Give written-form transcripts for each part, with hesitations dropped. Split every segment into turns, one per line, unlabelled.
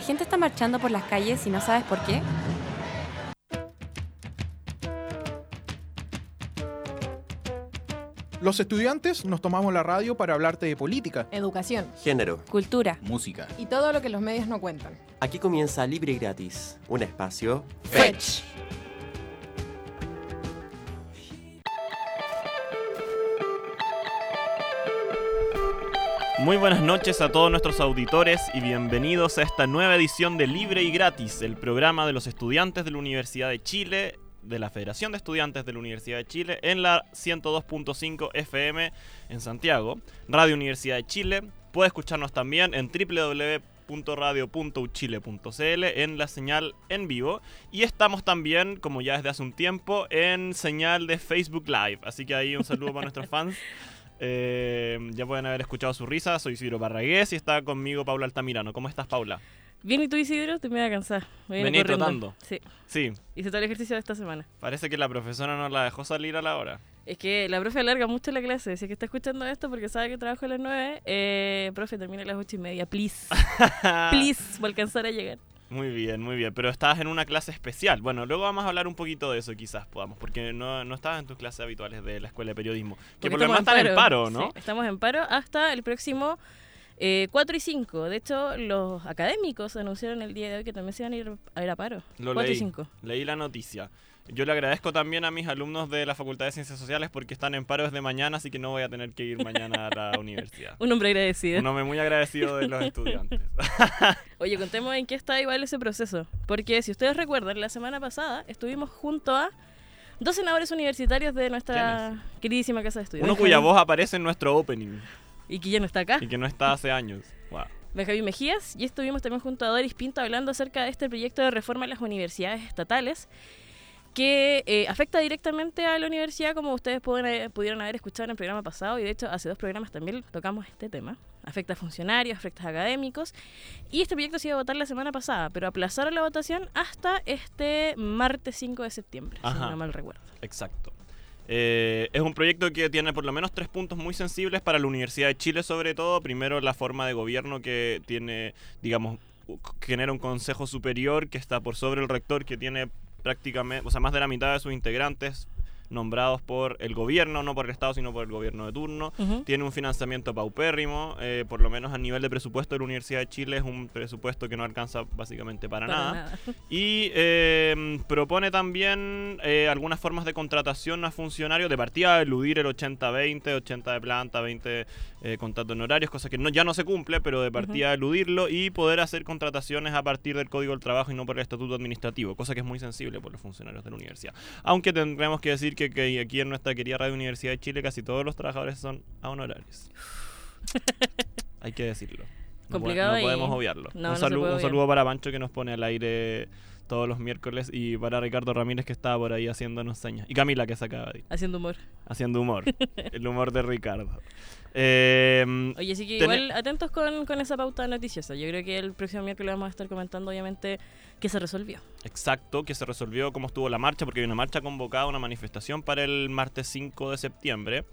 gente está marchando por las calles y no sabes por qué?
Los estudiantes nos tomamos la radio para hablarte de política,
educación,
género,
Cultura.
música.
y todo lo que los medios no cuentan.
Aquí comienza Libre y Gratis, un espacio
Fetch.
Muy buenas noches a todos nuestros auditores y bienvenidos a esta nueva edición de Libre y Gratis, el programa de los estudiantes de la Universidad de Chile, de la Federación de Estudiantes de la Universidad de Chile, en la 102.5 FM en Santiago, Radio Universidad de Chile. Puede escucharnos también en www.radio.uchile.cl en la señal en vivo, y estamos también, como ya desde hace un tiempo, en señal de Facebook Live, así que ahí un saludo para nuestros fans. Ya pueden haber escuchado su risa. Soy Isidro Parragués y está conmigo Paula Altamirano. ¿Cómo estás, Paula?
Bien, ¿y tú, Isidro? Te me voy a cansar.
Vení trotando.
Sí,
Sí,
hice todo el ejercicio de esta semana.
parece que la profesora no la dejó salir a la hora.
Es que la profe alarga mucho la clase. Si es que está escuchando esto porque sabe que trabajo a las 9, profe, termina a las 8:30, please. Please, para alcanzar a llegar.
Muy bien, pero estabas en una clase especial. Bueno, luego vamos a hablar un poquito de eso, quizás podamos, porque no estabas en tus clases habituales de la Escuela de Periodismo, que
Porque
por lo demás están en paro, ¿no?
Sí, estamos en paro hasta el próximo 4 y 5. De hecho, los académicos anunciaron el día de hoy que también se van a ir a paro.
Lo
4 y
leí,
5.
leí la noticia. Yo le agradezco también a mis alumnos de la Facultad de Ciencias Sociales porque están en paro desde mañana, así que no voy a tener que ir mañana a la universidad.
Un hombre agradecido.
Un hombre muy agradecido de los estudiantes.
Oye, contemos en qué está igual ese proceso. Porque si ustedes recuerdan, la semana pasada estuvimos junto a 2 senadores universitarios de nuestra queridísima casa de estudios.
Uno cuya voz aparece en nuestro opening
Y que ya no está acá.
y que no está hace años. Wow.
Benjamín Mejías. Y estuvimos también junto a Doris Pinto hablando acerca de este proyecto de reforma en las universidades estatales que afecta directamente a la universidad, como ustedes pudieron haber escuchado en el programa pasado, y de hecho hace 2 programas también tocamos este tema. Afecta a funcionarios, afecta a académicos, y este proyecto se iba a votar la semana pasada, pero aplazaron la votación hasta este martes 5 de septiembre, si
Ajá.
no mal recuerdo.
Exacto. Es un proyecto que tiene por lo menos 3 puntos muy sensibles para la Universidad de Chile, sobre todo. Primero, la forma de gobierno que tiene, digamos, genera un consejo superior que está por sobre el rector, que tiene prácticamente, o sea, más de la mitad de sus integrantes nombrados por el gobierno, no por el Estado, sino por el gobierno de turno. Tiene un financiamiento paupérrimo, por lo menos a nivel de presupuesto de la Universidad de Chile es un presupuesto que no alcanza básicamente para nada. Y propone también algunas formas de contratación a funcionarios, de partida eludir el 80-20, 80 de planta, 20 contratos honorarios, cosa que ya no se cumple, pero de partida eludirlo y poder hacer contrataciones a partir del Código del Trabajo y no por el Estatuto Administrativo, cosa que es muy sensible por los funcionarios de la universidad. Aunque tendremos que decir que aquí en nuestra querida Radio Universidad de Chile casi todos los trabajadores son a honorarios. Hay que decirlo.
Complicado
no podemos obviarlo.
No,
un saludo para Pancho, que nos pone al aire todos los miércoles, y para Ricardo Ramírez, que estaba por ahí haciéndonos señas, y Camila, que se acaba de ir
Haciendo humor.
el humor de Ricardo.
Oye, sí que igual atentos con esa pauta noticiosa. Yo creo que el próximo miércoles vamos a estar comentando, obviamente, que se resolvió.
Exacto, que se resolvió cómo estuvo la marcha, porque hay una marcha convocada, una manifestación para el martes 5 de septiembre.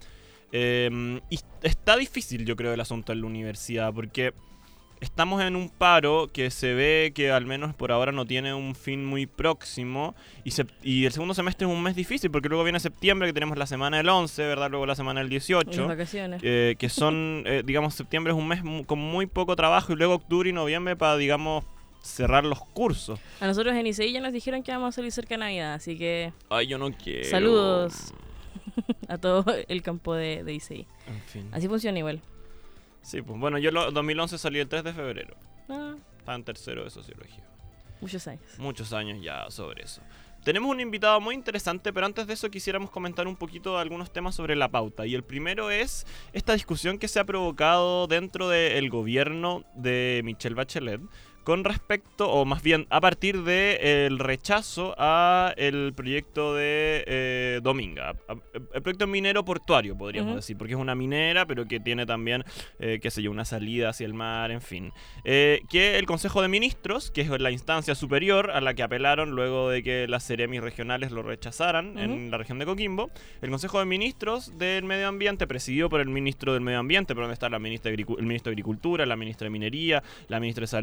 Y está difícil, yo creo, el asunto en la universidad, porque estamos en un paro que se ve que al menos por ahora no tiene un fin muy próximo, y el segundo semestre es un mes difícil, porque luego viene septiembre, que tenemos la semana del 11, ¿verdad? Luego la semana del 18.
Las vacaciones.
Que son, digamos, septiembre es un mes con muy poco trabajo, y luego octubre y noviembre para, digamos, cerrar los cursos.
A nosotros en ICI ya nos dijeron que vamos a salir cerca de Navidad, así que
Ay, yo no quiero.
saludos a todo el campo de ICI.
En fin.
Así funciona igual.
Sí, pues bueno, yo en 2011 salí el 3 de febrero.
Ah,
Estaba en tercero de Sociología.
muchos años.
Muchos años ya sobre eso. Tenemos un invitado muy interesante, pero antes de eso quisiéramos comentar un poquito algunos temas sobre la pauta. Y el primero es esta discusión que se ha provocado dentro del gobierno de Michelle Bachelet con respecto, o más bien a partir del rechazo a el proyecto de Dominga, el proyecto minero portuario, podríamos decir, porque es una minera, pero que tiene también, qué sé yo, una salida hacia el mar, en fin. Que el Consejo de Ministros, que es la instancia superior a la que apelaron luego de que las Ceremis regionales lo rechazaran en la región de Coquimbo, el Consejo de Ministros del Medio Ambiente, presidido por el Ministro del Medio Ambiente, por donde está el Ministro de Agricultura, la Ministra de Minería, la Ministra de Salud,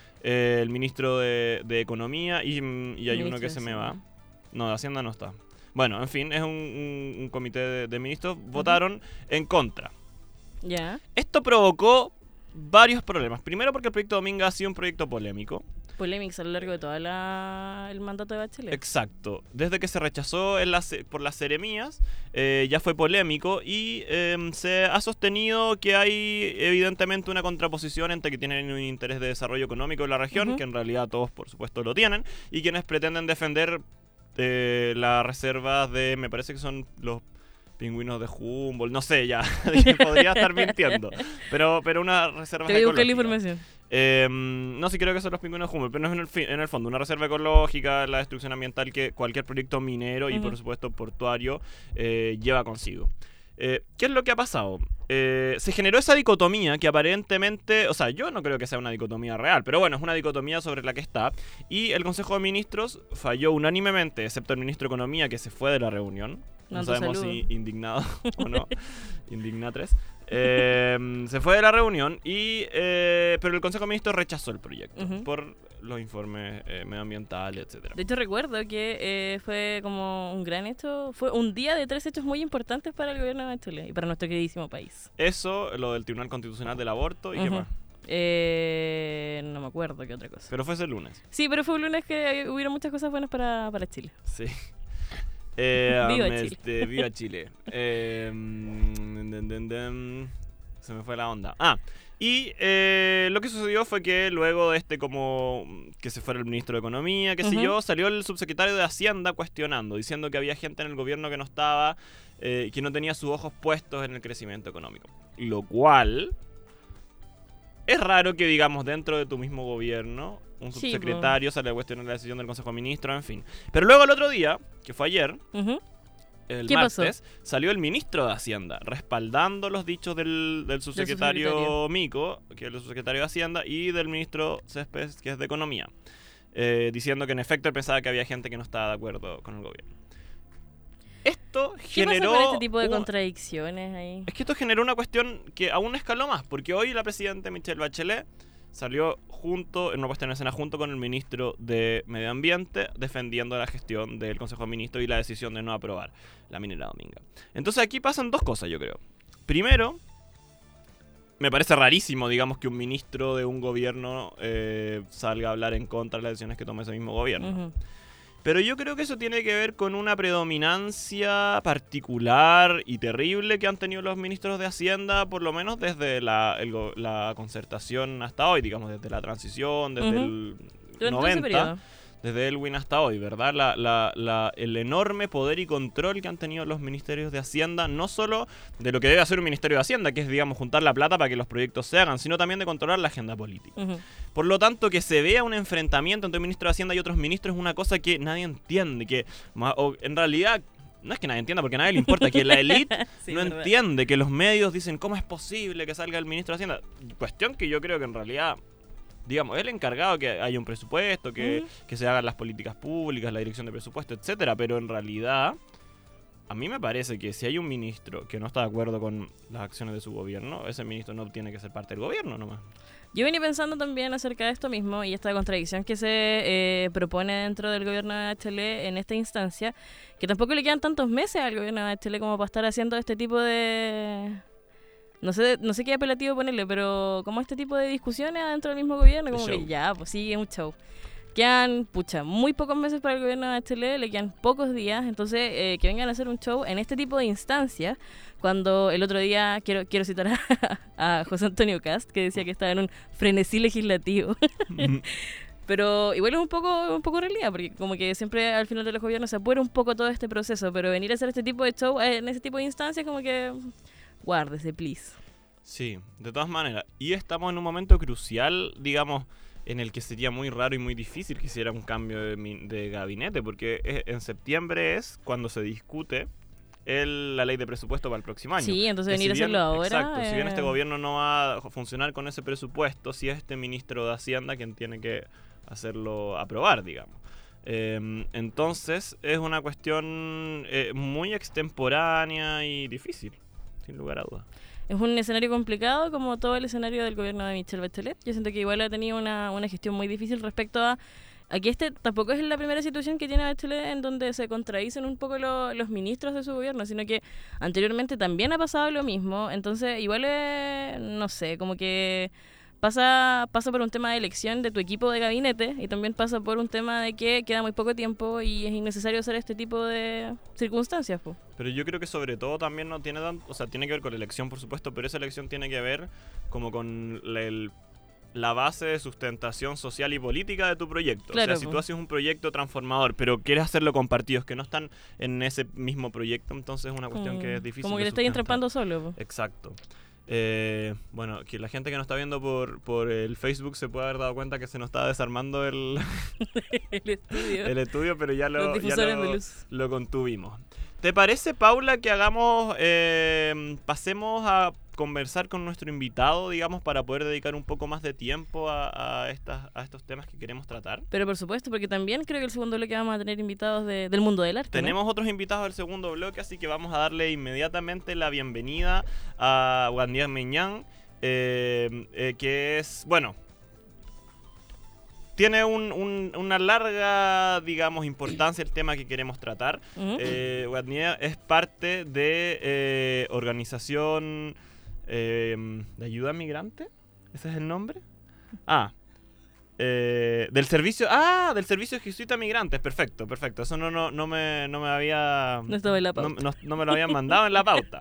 el ministro de Economía y hay uno que se me va.
Hacienda.
No, de Hacienda no está. Bueno, en fin, es un comité de ministros. Votaron en contra.
Ya.
Esto provocó varios problemas. Primero porque el proyecto Dominga ha sido un proyecto polémico.
Polémicas a lo largo de todo el mandato de Bachelet.
Exacto. Desde que se rechazó por las seremías, ya fue polémico y se ha sostenido que hay evidentemente una contraposición entre que tienen un interés de desarrollo económico en la región,
Ujú.
que en realidad todos por supuesto lo tienen, y quienes pretenden defender las reservas de, me parece que son los pingüinos de Humboldt, no sé ya, podría estar mintiendo, pero una reserva
Te voy a buscar la
ecológica.
información.
No, sí creo que son los pingüinos de Humboldt, pero no es en el fondo una reserva ecológica, la destrucción ambiental que cualquier proyecto minero y por
Ujú.
supuesto portuario lleva consigo. ¿Qué es lo que ha pasado? Se generó esa dicotomía que aparentemente, o sea, yo no creo que sea una dicotomía real, pero bueno, es una dicotomía sobre la que está, y el Consejo de Ministros falló unánimemente, excepto el ministro de Economía que se fue de la reunión. No
Mando
sabemos
saludos.
si indignado o no. Indignatres. Se fue de la reunión pero el Consejo de Ministros rechazó el proyecto
Ujú.
por los informes medioambientales, etcétera.
De hecho, recuerdo que fue como un gran hecho. Fue un día de 3 hechos muy importantes para el gobierno de Chile y para nuestro queridísimo país.
Eso, lo del Tribunal Constitucional del Aborto y qué
Ujú.
más.
No me acuerdo qué otra cosa.
Pero fue ese lunes.
Sí, pero fue un lunes que hubieron muchas cosas buenas para Chile.
Sí.
Viva Chile.
Viva Chile. Se me fue la onda. Y lo que sucedió fue que luego de como que se fuera el ministro de Economía, qué sé
Ujú.
yo, salió el subsecretario de Hacienda cuestionando, diciendo que había gente en el gobierno que no estaba, que no tenía sus ojos puestos en el crecimiento económico. Lo cual es raro que, digamos, dentro de tu mismo gobierno, un
Sí,
subsecretario sale a cuestionar la decisión del Consejo de Ministros, en fin. Pero luego el otro día, que fue ayer,
Ujú.
el
¿Qué pasó?
martes, salió el ministro de Hacienda respaldando los dichos del subsecretario
subsecretario.
Mico, que es el subsecretario de Hacienda, y del ministro Céspedes, que es de Economía, diciendo que en efecto él pensaba que había gente que no estaba de acuerdo con el gobierno. Esto
¿Qué
generó
pasa con este tipo de
un-
contradicciones ahí?
es que esto generó una cuestión que aún escaló más, porque hoy la presidenta Michelle Bachelet salió en una puesta en escena junto con el ministro de Medio Ambiente defendiendo la gestión del Consejo de Ministros y la decisión de no aprobar la minera Dominga. Entonces aquí pasan dos cosas, yo creo. Primero, me parece rarísimo, digamos, que un ministro de un gobierno salga a hablar en contra de las decisiones que toma ese mismo gobierno.
Ujú.
Pero yo creo que eso tiene que ver con una predominancia particular y terrible que han tenido los ministros de Hacienda, por lo menos desde la concertación hasta hoy, digamos, desde la transición, desde
Ujú.
el
Durante ese
90,
periodo.
desde Elwin hasta hoy, ¿verdad? El enorme poder y control que han tenido los ministerios de Hacienda, no solo de lo que debe hacer un ministerio de Hacienda, que es, digamos, juntar la plata para que los proyectos se hagan, sino también de controlar la agenda política.
Ujú.
Por lo tanto, que se vea un enfrentamiento entre el ministro de Hacienda y otros ministros es una cosa que nadie entiende, o en realidad no es que nadie entienda, porque a nadie le importa, que la élite
Sí,
no
verdad.
entiende, que los medios dicen cómo es posible que salga el ministro de Hacienda. Cuestión que yo creo que en realidad, digamos, es el encargado que haya un presupuesto, que se hagan las políticas públicas, la dirección de presupuesto, etcétera, pero en realidad a mí me parece que si hay un ministro que no está de acuerdo con las acciones de su gobierno, ese ministro no tiene que ser parte del gobierno nomás.
Yo venía pensando también acerca de esto mismo y esta contradicción que se propone dentro del gobierno de Chile en esta instancia, que tampoco le quedan tantos meses al gobierno de Chile como para estar haciendo este tipo de... No sé qué apelativo ponerle, pero como este tipo de discusiones dentro del mismo gobierno,
De
como que
show.
ya, pues sí, es un show. Quedan, muy pocos meses para el gobierno de Chile, le quedan pocos días, entonces que vengan a hacer un show en este tipo de instancias, cuando el otro día, quiero citar a José Antonio Cast, que decía que estaba en un frenesí legislativo, pero igual es un poco realidad, porque como que siempre al final de los gobiernos se apura un poco todo este proceso, pero venir a hacer este tipo de show en ese tipo de instancias como que guárdese, please.
Sí, de todas maneras. Y estamos en un momento crucial, digamos, en el que sería muy raro y muy difícil que hiciera un cambio de gabinete, porque en septiembre es cuando se discute la ley de presupuesto para el próximo año.
Sí, entonces
Que
venir a hacerlo ahora...
Exacto, si bien este gobierno no va a funcionar con ese presupuesto, sí es este ministro de Hacienda quien tiene que hacerlo aprobar, digamos. Entonces es una cuestión muy extemporánea y difícil, sin lugar a dudas.
es un escenario complicado como todo el escenario del gobierno de Michelle Bachelet. Yo siento que igual ha tenido una gestión muy difícil respecto a aquí tampoco es la primera situación que tiene Bachelet en donde se contradicen un poco los ministros de su gobierno, sino que anteriormente también ha pasado lo mismo. Entonces igual no sé, como que pasa por un tema de elección de tu equipo de gabinete y también pasa por un tema de que queda muy poco tiempo y es innecesario hacer este tipo de circunstancias, po.
Pero yo creo que sobre todo también no tiene o sea, tiene que ver con la elección, por supuesto, pero esa elección tiene que ver como con la base de sustentación social y política de tu proyecto.
Claro,
o sea, si tú haces un proyecto transformador, pero quieres hacerlo con partidos que no están en ese mismo proyecto, entonces es una cuestión que es difícil
como que
de
le estáis
sustentar.
entrampando solo, po.
Exacto. Bueno, que la gente que nos está viendo por el Facebook se puede haber dado cuenta que se nos está desarmando el
el estudio.
pero ya
Los difusores de luz.
lo contuvimos. ¿Te parece, Paula, que pasemos a conversar con nuestro invitado, digamos, para poder dedicar un poco más de tiempo a estos temas que queremos tratar?
Pero por supuesto, porque también creo que el segundo bloque vamos a tener invitados del mundo del arte.
Tenemos otros invitados del segundo bloque, así que vamos a darle inmediatamente la bienvenida a Guadnier Meñán, que es, bueno, tiene una larga, digamos, importancia el tema que queremos tratar. Guadnier es parte de organización de ayuda a migrante. ¿Ese es el nombre? Del servicio jesuita a migrantes. Perfecto. Eso no me había...
No estaba en la pauta.
No me lo habían mandado en la pauta.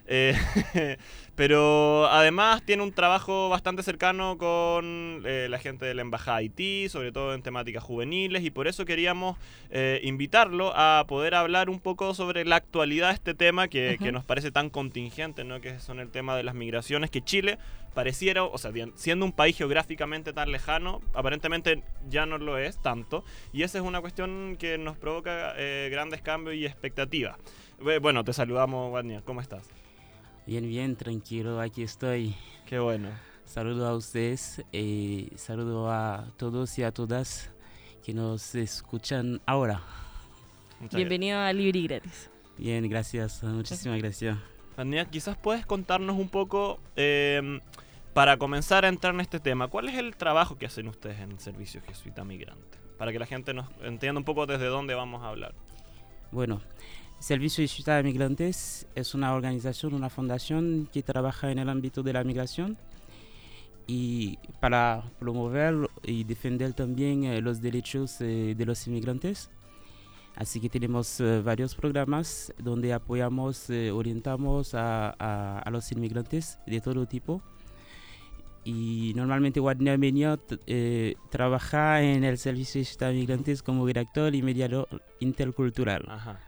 Pero además tiene un trabajo bastante cercano con la gente de la Embajada de Haití, sobre todo en temáticas juveniles, y por eso queríamos invitarlo a poder hablar un poco sobre la actualidad de este tema que nos parece tan contingente, ¿no? Que son el tema de las migraciones, que Chile pareciera, o sea, siendo un país geográficamente tan lejano, aparentemente ya no lo es tanto, y esa es una cuestión que nos provoca grandes cambios y expectativas. Bueno, te saludamos, Guadnier, ¿cómo estás?
Bien, tranquilo, aquí estoy.
Qué bueno.
Saludo a ustedes, saludo a todos y a todas que nos escuchan ahora.
Bienvenido a Libre y Gratis.
Bien, gracias, muchísimas gracias.
Guadnier, quizás puedes contarnos un poco, para comenzar a entrar en este tema, ¿cuál es el trabajo que hacen ustedes en el Servicio Jesuita Migrante? Para que la gente nos entienda un poco desde dónde vamos a hablar.
Bueno, Servicio Jesuita de Migrantes es una organización, una fundación que trabaja en el ámbito de la migración y para promover y defender también los derechos de los inmigrantes. Así que tenemos varios programas donde apoyamos, orientamos a los inmigrantes de todo tipo. Y normalmente Guadnier Meñán trabaja en el Servicio de Migrantes como director y mediador intercultural.
Ajá.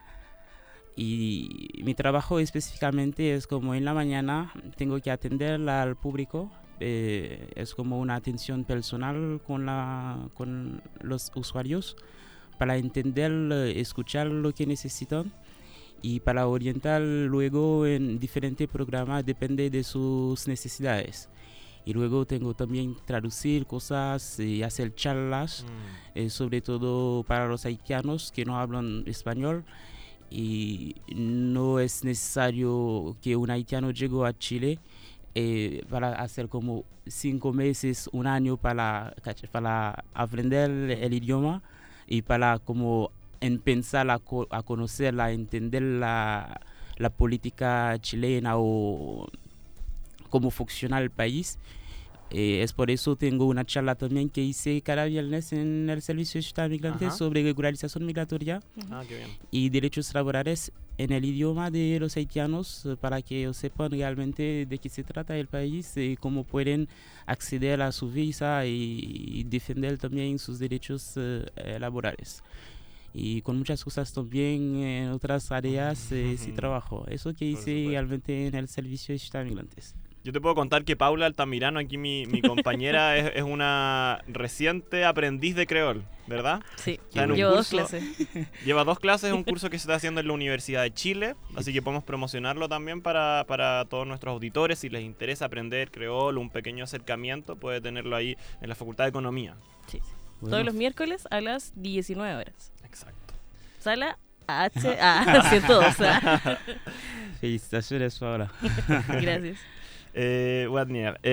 Y mi trabajo específicamente es como en la mañana tengo que atender al público, es como una atención personal con los usuarios para entender, escuchar lo que necesitan y para orientar luego en diferentes programas, depende de sus necesidades. Y luego tengo también traducir cosas y hacer charlas, sobre todo para los haitianos que no hablan español. Y no es necesario que un haitiano llegue a Chile para hacer como 5 meses, un año para aprender el idioma y para como empezar a conocer, a entender la política chilena o cómo funciona el país. Es por eso tengo una charla también que hice cada viernes en el Servicio de Migrantes sobre regularización migratoria
Qué bien.
y derechos laborales en el idioma de los haitianos para que ellos sepan realmente de qué se trata el país y cómo pueden acceder a su visa y defender también sus derechos laborales. Y con muchas cosas también en otras áreas sí trabajo. Eso que hice realmente en el Servicio de Migrantes.
Yo te puedo contar que Paula Altamirano, aquí mi compañera, es una reciente aprendiz de creol, ¿verdad?
Sí,
Está en un
llevo 2
curso-
clases.
Lleva 2 clases, un curso que se está haciendo en la Universidad de Chile, así que podemos promocionarlo también para todos nuestros auditores. Si les interesa aprender creol, un pequeño acercamiento, puede tenerlo ahí en la Facultad de Economía.
Sí.
Bueno.
Todos los miércoles a las 19 horas.
Exacto.
Sala H. Siento, o sea.
Felicitaciones, Paula.
Gracias.
Wadnier,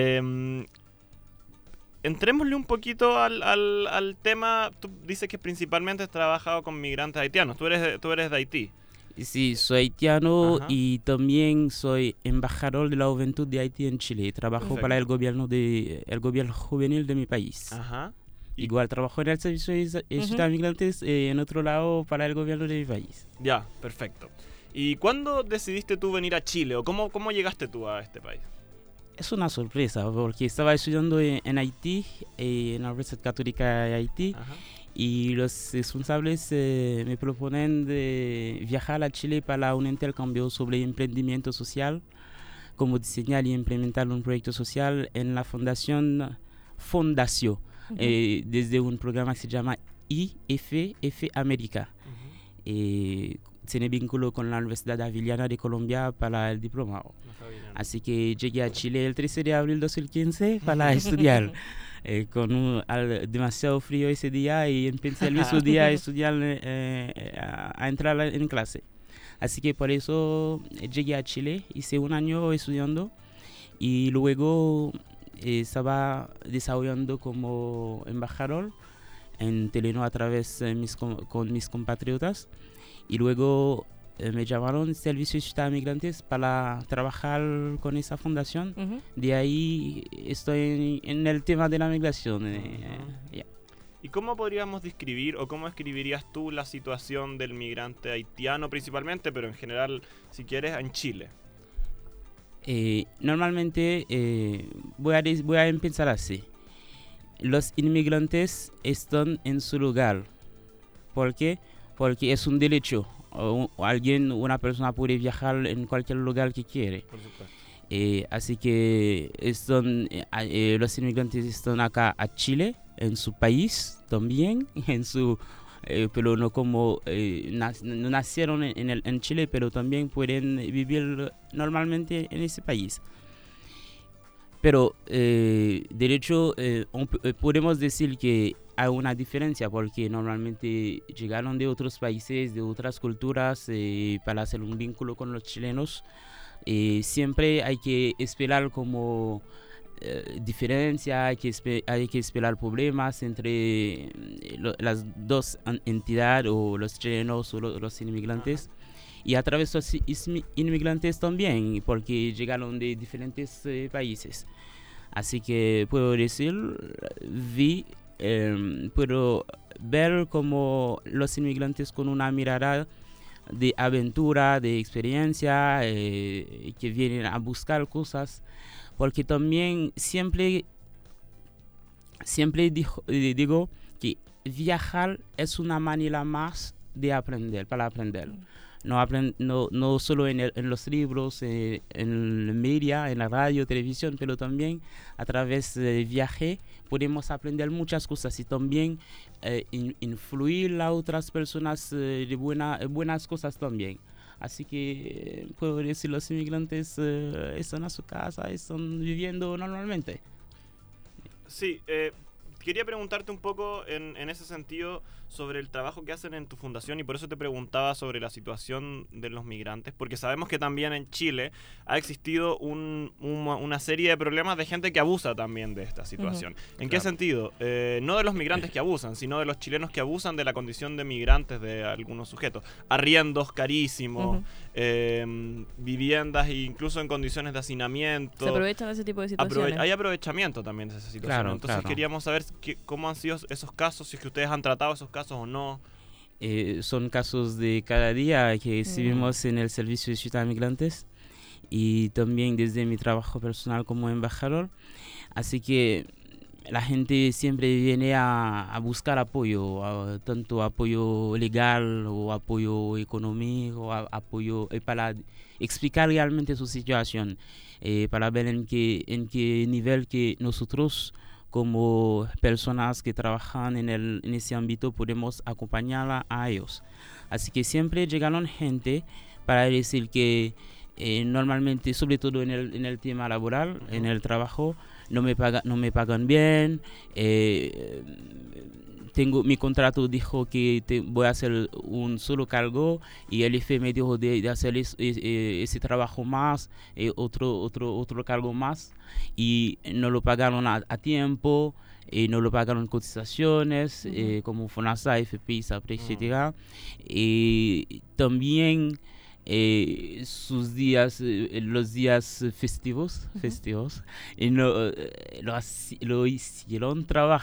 entrémosle un poquito al tema. Tú dices que principalmente has trabajado con migrantes haitianos. Tú eres de Haití.
Sí, soy haitiano.
Ajá.
Y también soy embajador de la juventud de Haití en Chile. Trabajo
Perfecto.
para el gobierno juvenil de mi país.
Ajá.
Igual trabajo en el servicio de ciudad de migrantes, en otro lado para el gobierno de mi país.
Ya, perfecto. ¿Y cuándo decidiste tú venir a Chile o cómo llegaste tú a este país?
Es una sorpresa porque estaba estudiando en Haití, en la Universidad Católica de Haití,
Ajá.
y los responsables me proponen de viajar a Chile para un intercambio sobre emprendimiento social, cómo diseñar y implementar un proyecto social en la Fundación, desde un programa que se llama IFF América. Tiene vínculo con la Universidad Javeriana de Colombia para el diplomado. Así que llegué a Chile el 13 de abril de 2015 para estudiar. Con demasiado frío ese día y empecé el mismo día a estudiar, a entrar en clase. Así que por eso llegué a Chile, hice un año estudiando y luego estaba desarrollando como embajador en Telenor a través de con mis compatriotas. Y luego me llamaron Servicio de Ciudad de Migrantes para trabajar con esa fundación. De ahí estoy en el tema de la migración. Yeah.
¿Y cómo podríamos describir o cómo escribirías tú la situación del migrante haitiano principalmente, pero en general, si quieres, en Chile?
Normalmente voy a empezar así. Los inmigrantes están en su lugar. ¿Por qué? Porque es un derecho. Una persona puede viajar en cualquier lugar que quiere.
Por supuesto.
Así que los inmigrantes están acá a Chile, en su país también, pero no como no nacieron en Chile, pero también pueden vivir normalmente en ese país. Pero de hecho podemos decir que hay una diferencia porque normalmente llegaron de otros países, de otras culturas para hacer un vínculo con los chilenos. Siempre hay que esperar como diferencia, hay que esperar problemas entre las dos entidades o los chilenos o los inmigrantes. Y a través de los inmigrantes también, porque llegaron de diferentes países. Así que puedo decir, puedo ver como los inmigrantes con una mirada de aventura, de experiencia, que vienen a buscar cosas, porque también siempre digo que viajar es una manera más de aprender, para aprender. No solo en los libros, en el media, en la radio, televisión, pero también a través del viaje podemos aprender muchas cosas y también influir a otras personas de buenas cosas también. Así que puedo decir, los inmigrantes están a su casa, están viviendo normalmente.
Sí, quería preguntarte un poco en ese sentido sobre el trabajo que hacen en tu fundación, y por eso te preguntaba sobre la situación de los migrantes, porque sabemos que también en Chile ha existido una serie de problemas de gente que abusa también de esta situación. ¿En qué sentido? No de los migrantes que abusan, sino de los chilenos que abusan de la condición de migrantes de algunos sujetos. Arriendos carísimos, viviendas incluso en condiciones de hacinamiento.
Se aprovechan de ese tipo de situaciones.
Hay aprovechamiento también de esa situación.
Claro,
Entonces queríamos saber cómo han sido esos casos, si es que ustedes han tratado esos casos o no.
Son casos de cada día que recibimos en el Servicio de Ciudad de Migrantes y también desde mi trabajo personal como embajador. Así que la gente siempre viene a buscar apoyo, tanto apoyo legal o apoyo económico, apoyo para explicar realmente su situación, para ver en qué nivel que nosotros como personas que trabajan en ese ámbito podemos acompañar a ellos. Así que siempre llegaron gente para decir que normalmente, sobre todo en el tema laboral, en el trabajo, no me pagan bien, mi contrato dijo que voy a hacer un solo cargo y el IFE me dijo de hacer ese trabajo más, otro cargo más, y no lo pagaron a tiempo, no lo pagaron cotizaciones, como FONASA, FP, SAPRE, etc. Y también los días festivos, y lo hicieron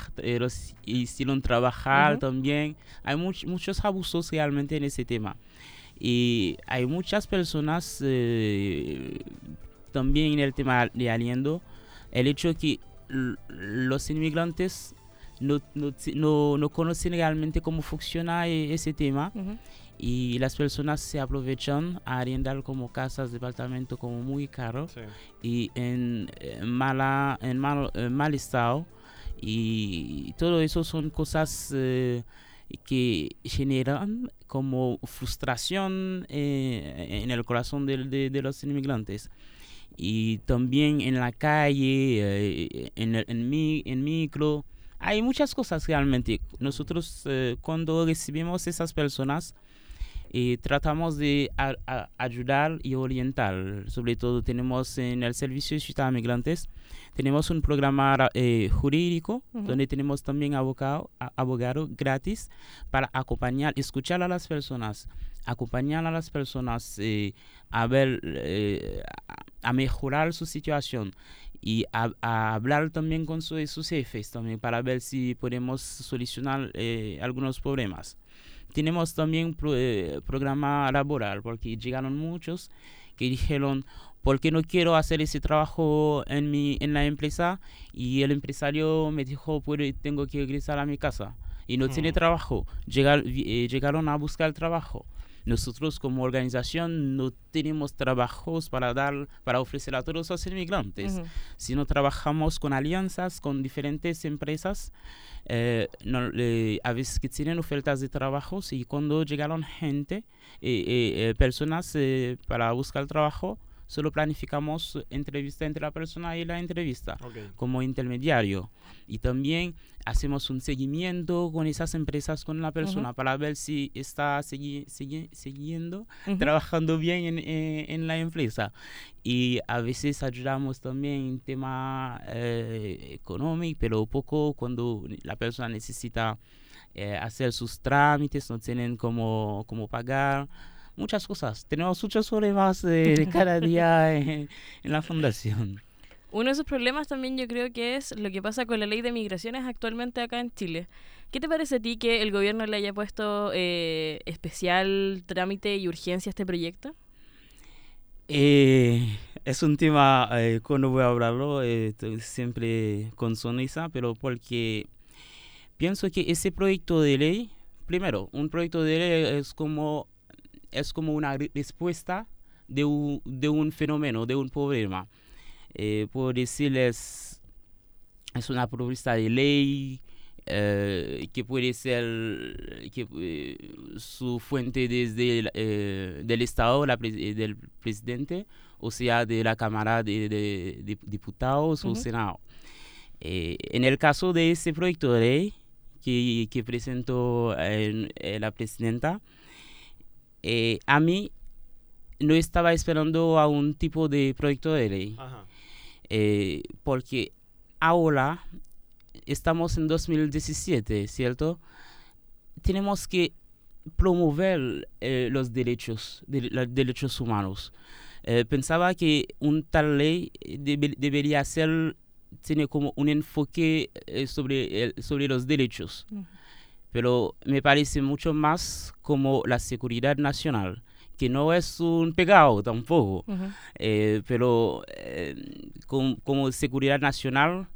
trabajar también. Hay muchos abusos realmente en ese tema. Y hay muchas personas también en el tema de aliendo, el hecho que los inmigrantes no conocen realmente cómo funciona ese tema. Y las personas se aprovechan a arrendar como casas, departamentos como muy caros, y en mal estado, y todo eso son cosas que generan como frustración en el corazón de los inmigrantes. Y también en la calle, en micro, hay muchas cosas realmente. Nosotros cuando recibimos esas personas, tratamos de ayudar y orientar. Sobre todo tenemos en el Servicio de Ciudad Migrantes, tenemos un programa jurídico donde tenemos también abogado gratis para escuchar a las personas, acompañar a las personas a mejorar su situación, y a hablar también con sus jefes también para ver si podemos solucionar algunos problemas. Tenemos también programa laboral, porque llegaron muchos que dijeron, ¿por qué no quiero hacer ese trabajo en la empresa? Y el empresario me dijo, tengo que regresar a mi casa. Y no tiene trabajo. Llegaron a buscar trabajo. Nosotros como organización no tenemos trabajos para ofrecer a todos los inmigrantes, sino trabajamos con alianzas, con diferentes empresas, a veces que tienen ofertas de trabajos, y cuando llegaron personas para buscar trabajo, solo planificamos entrevista entre la persona y la entrevista como intermediario. Y también hacemos un seguimiento con esas empresas, con la persona, para ver si está siguiendo, trabajando bien en la empresa. Y a veces ayudamos también en tema económico, pero poco cuando la persona necesita hacer sus trámites, no tienen cómo pagar. Muchas cosas. Tenemos muchos problemas cada día en la fundación.
Uno de esos problemas también yo creo que es lo que pasa con la ley de migraciones actualmente acá en Chile. ¿Qué te parece a ti que el gobierno le haya puesto especial trámite y urgencia a este proyecto?
Es un tema, cuando voy a hablarlo, siempre con sonrisa, pero porque pienso que ese proyecto de ley, primero, un proyecto de ley es como una respuesta de un fenómeno, de un problema. Puedo decirles, es una propuesta de ley que puede ser su fuente desde del Estado, del presidente, o sea, de la Cámara de Diputados o Senado. En el caso de ese proyecto de ley que presentó la presidenta, a mí no estaba esperando a un tipo de proyecto de ley, porque ahora estamos en 2017, ¿cierto? Tenemos que promover los derechos humanos. Pensaba que un tal ley debería tener como un enfoque sobre los derechos. Pero me parece mucho más como la seguridad nacional, que no es un pecado tampoco, pero como seguridad nacional,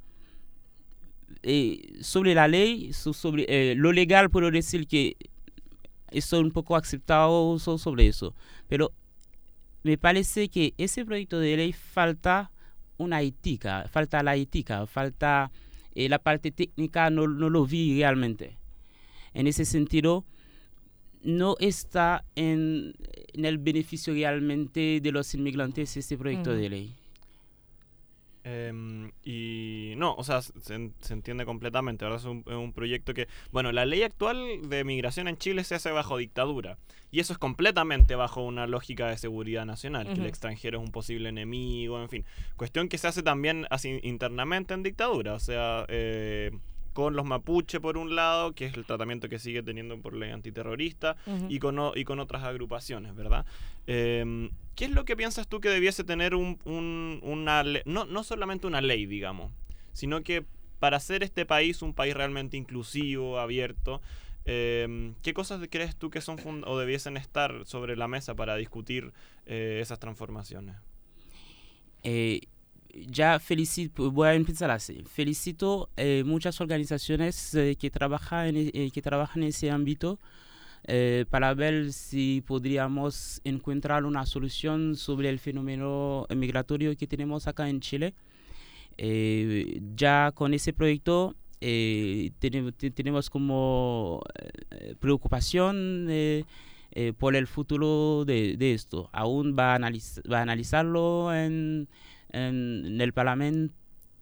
sobre la ley, sobre lo legal puedo decir que estoy un poco aceptado sobre eso, pero me parece que ese proyecto de ley falta la ética, falta la parte técnica, no lo vi realmente. En ese sentido, no está en el beneficio realmente de los inmigrantes este proyecto de ley.
Y no, o sea, se entiende completamente, ¿verdad? Es un proyecto que, bueno, la ley actual de migración en Chile se hace bajo dictadura, y eso es completamente bajo una lógica de seguridad nacional, que el extranjero es un posible enemigo, en fin, cuestión que se hace también así internamente en dictadura, o sea, con los mapuche por un lado, que es el tratamiento que sigue teniendo por ley antiterrorista, y con otras agrupaciones, ¿verdad? ¿Qué es lo que piensas tú que debiese tener una ley, no solamente una ley, digamos, sino que para hacer este país un país realmente inclusivo, abierto, ¿qué cosas crees tú que son o debiesen estar sobre la mesa para discutir esas transformaciones?
Ya felicito, voy a empezar así. Felicito muchas organizaciones que trabajan en ese ámbito para ver si podríamos encontrar una solución sobre el fenómeno migratorio que tenemos acá en Chile. Ya con ese proyecto tenemos como preocupación por el futuro de esto. Aún va a analizarlo en el Parlamento,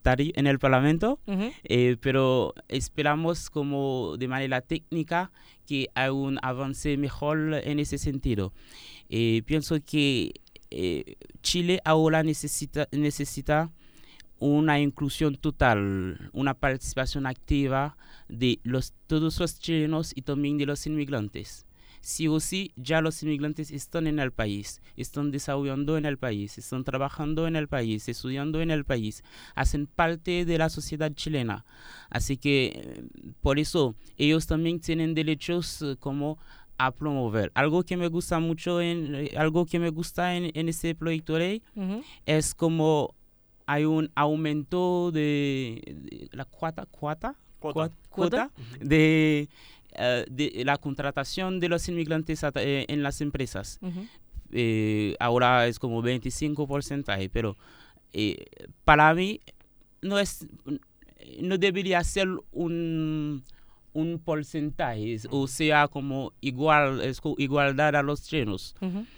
pero esperamos como de manera técnica que haya un avance mejor en ese sentido. Pienso que Chile ahora necesita una inclusión total, una participación activa de todos los chilenos y también de los inmigrantes. Sí o sí, ya los inmigrantes están en el país, están desarrollando en el país, están trabajando en el país, estudiando en el país, hacen parte de la sociedad chilena. Así que por eso ellos también tienen derechos como a promover. Algo que me gusta mucho en ese proyecto de ley es como hay un aumento de la cuota de la contratación de los inmigrantes en las empresas. Ahora es como 25%, pero para mí no debería ser un porcentaje, o sea, como igualdad a los chilenos.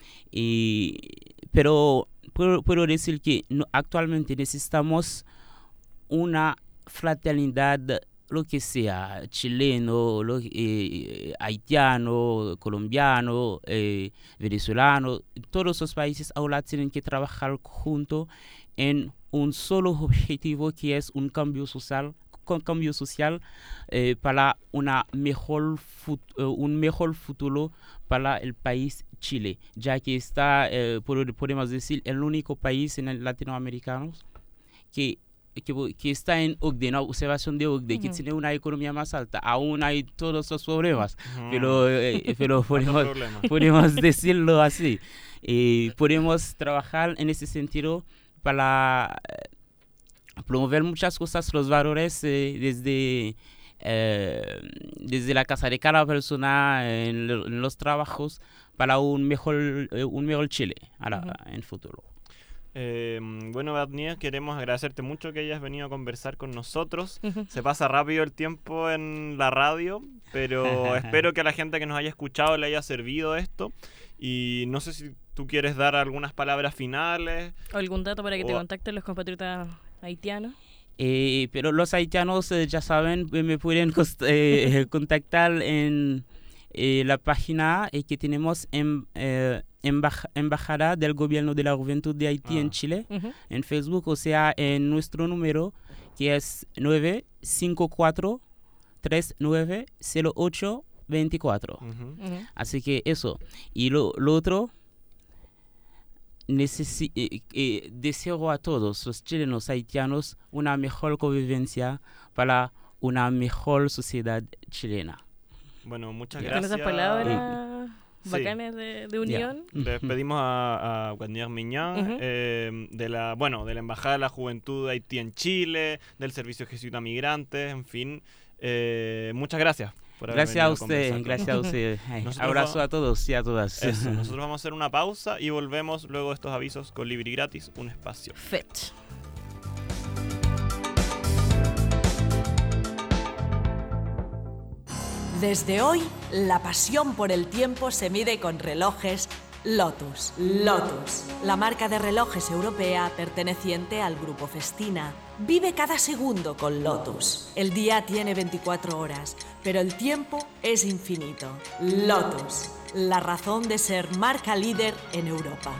Pero puedo decir que actualmente necesitamos una fraternidad, lo que sea, chileno, haitiano, colombiano, venezolano, todos los países ahora tienen que trabajar juntos en un solo objetivo, que es un cambio social para un mejor futuro para el país Chile, ya que está, podemos decir, el único país en el latinoamericano que está en OCDE, una observación de OCDE, que tiene una economía más alta. Aún hay todos los problemas, pero podemos decirlo así. Podemos trabajar en ese sentido para promover muchas cosas, los valores desde la casa de cada persona en los trabajos, para un mejor Chile en el futuro.
Bueno, Batnia, queremos agradecerte mucho que hayas venido a conversar con nosotros. Se pasa rápido el tiempo en la radio, pero espero que a la gente que nos haya escuchado le haya servido esto. Y no sé si tú quieres dar algunas palabras finales.
¿O algún dato para que te contacten los compatriotas haitianos?
Pero los haitianos ya saben, me pueden contactar en la página que tenemos Embajada del Gobierno de la Juventud de Haití en Chile, en Facebook, o sea, en nuestro número, que es 954-390824. Así que eso. Y lo otro, deseo a todos los chilenos haitianos una mejor convivencia para una mejor sociedad chilena.
Bueno, muchas gracias.
Con esas palabras bacanas de unión.
Despedimos a Guarnier Miñán, de la Embajada de la Juventud de Haití en Chile, del Servicio Jesuita Migrantes, en fin. Muchas gracias.
Gracias a usted. Abrazo a todos y a todas.
Eso, nosotros vamos a hacer una pausa y volvemos luego de estos avisos con Libre y Gratis, un espacio.
Fetch.
Desde hoy, la pasión por el tiempo se mide con relojes Lotus. Lotus, la marca de relojes europea perteneciente al grupo Festina. Vive cada segundo con Lotus. El día tiene 24 horas, pero el tiempo es infinito. Lotus, la razón de ser marca líder en Europa.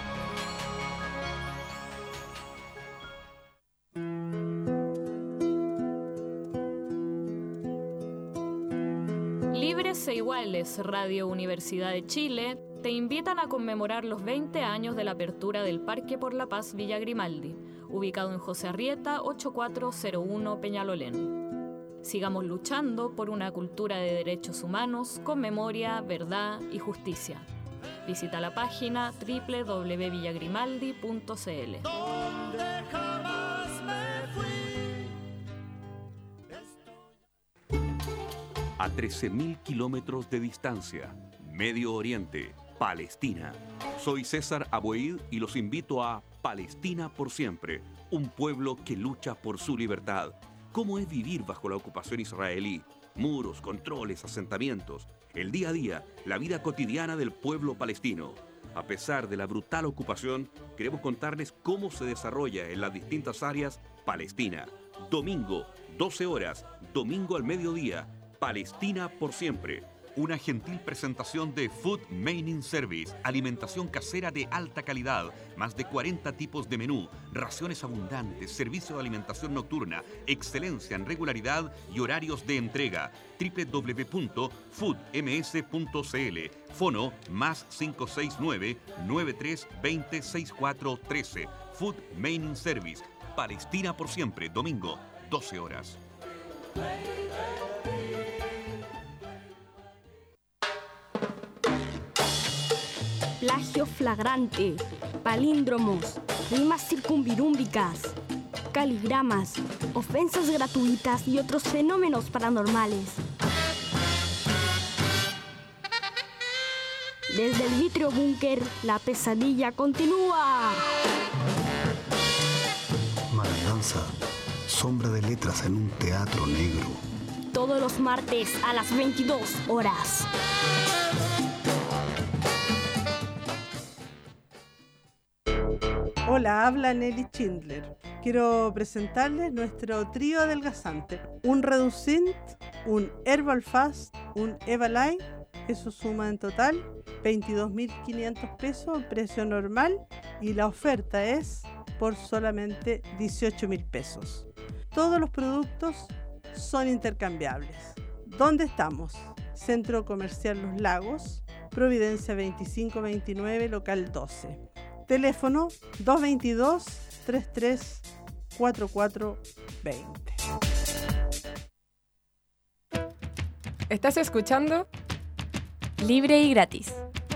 Libres e Iguales, Radio Universidad de Chile, te invitan a conmemorar los 20 años de la apertura del Parque por la Paz Villa Grimaldi, ubicado en José Arrieta, 8401 Peñalolén. Sigamos luchando por una cultura de derechos humanos con memoria, verdad y justicia. Visita la página www.villagrimaldi.cl.
A 13.000 kilómetros de distancia, Medio Oriente, Palestina. Soy César Aboid y los invito a Palestina por siempre, un pueblo que lucha por su libertad. ¿Cómo es vivir bajo la ocupación israelí? Muros, controles, asentamientos. El día a día, la vida cotidiana del pueblo palestino. A pesar de la brutal ocupación, queremos contarles cómo se desarrolla en las distintas áreas Palestina. Domingo, 12 horas, domingo al mediodía. Palestina por siempre. Una gentil presentación de Food Maining Service, alimentación casera de alta calidad, más de 40 tipos de menú, raciones abundantes, servicio de alimentación nocturna, excelencia en regularidad y horarios de entrega. www.foodms.cl. Fono más 569-9320-6413. Food Maining Service. Palestina por siempre, domingo, 12 horas.
Plagio flagrante, palíndromos, rimas circunvirúmbicas, caligramas, ofensas gratuitas y otros fenómenos paranormales. Desde el Vitrio Búnker, la pesadilla continúa.
Malaganza, sombra de letras en un teatro negro.
Todos los martes a las 22 horas.
Hola, habla Nelly Schindler. Quiero presentarles nuestro trío adelgazante. Un Reducint, un Herbal Fast, un Evaline. Eso suma en total 22.500 pesos, precio normal. Y la oferta es por solamente 18.000 pesos. Todos los productos son intercambiables. ¿Dónde estamos? Centro Comercial Los Lagos, Providencia 2529, local 12. Teléfono 222-334420.
¿Estás escuchando?
Libre y gratis.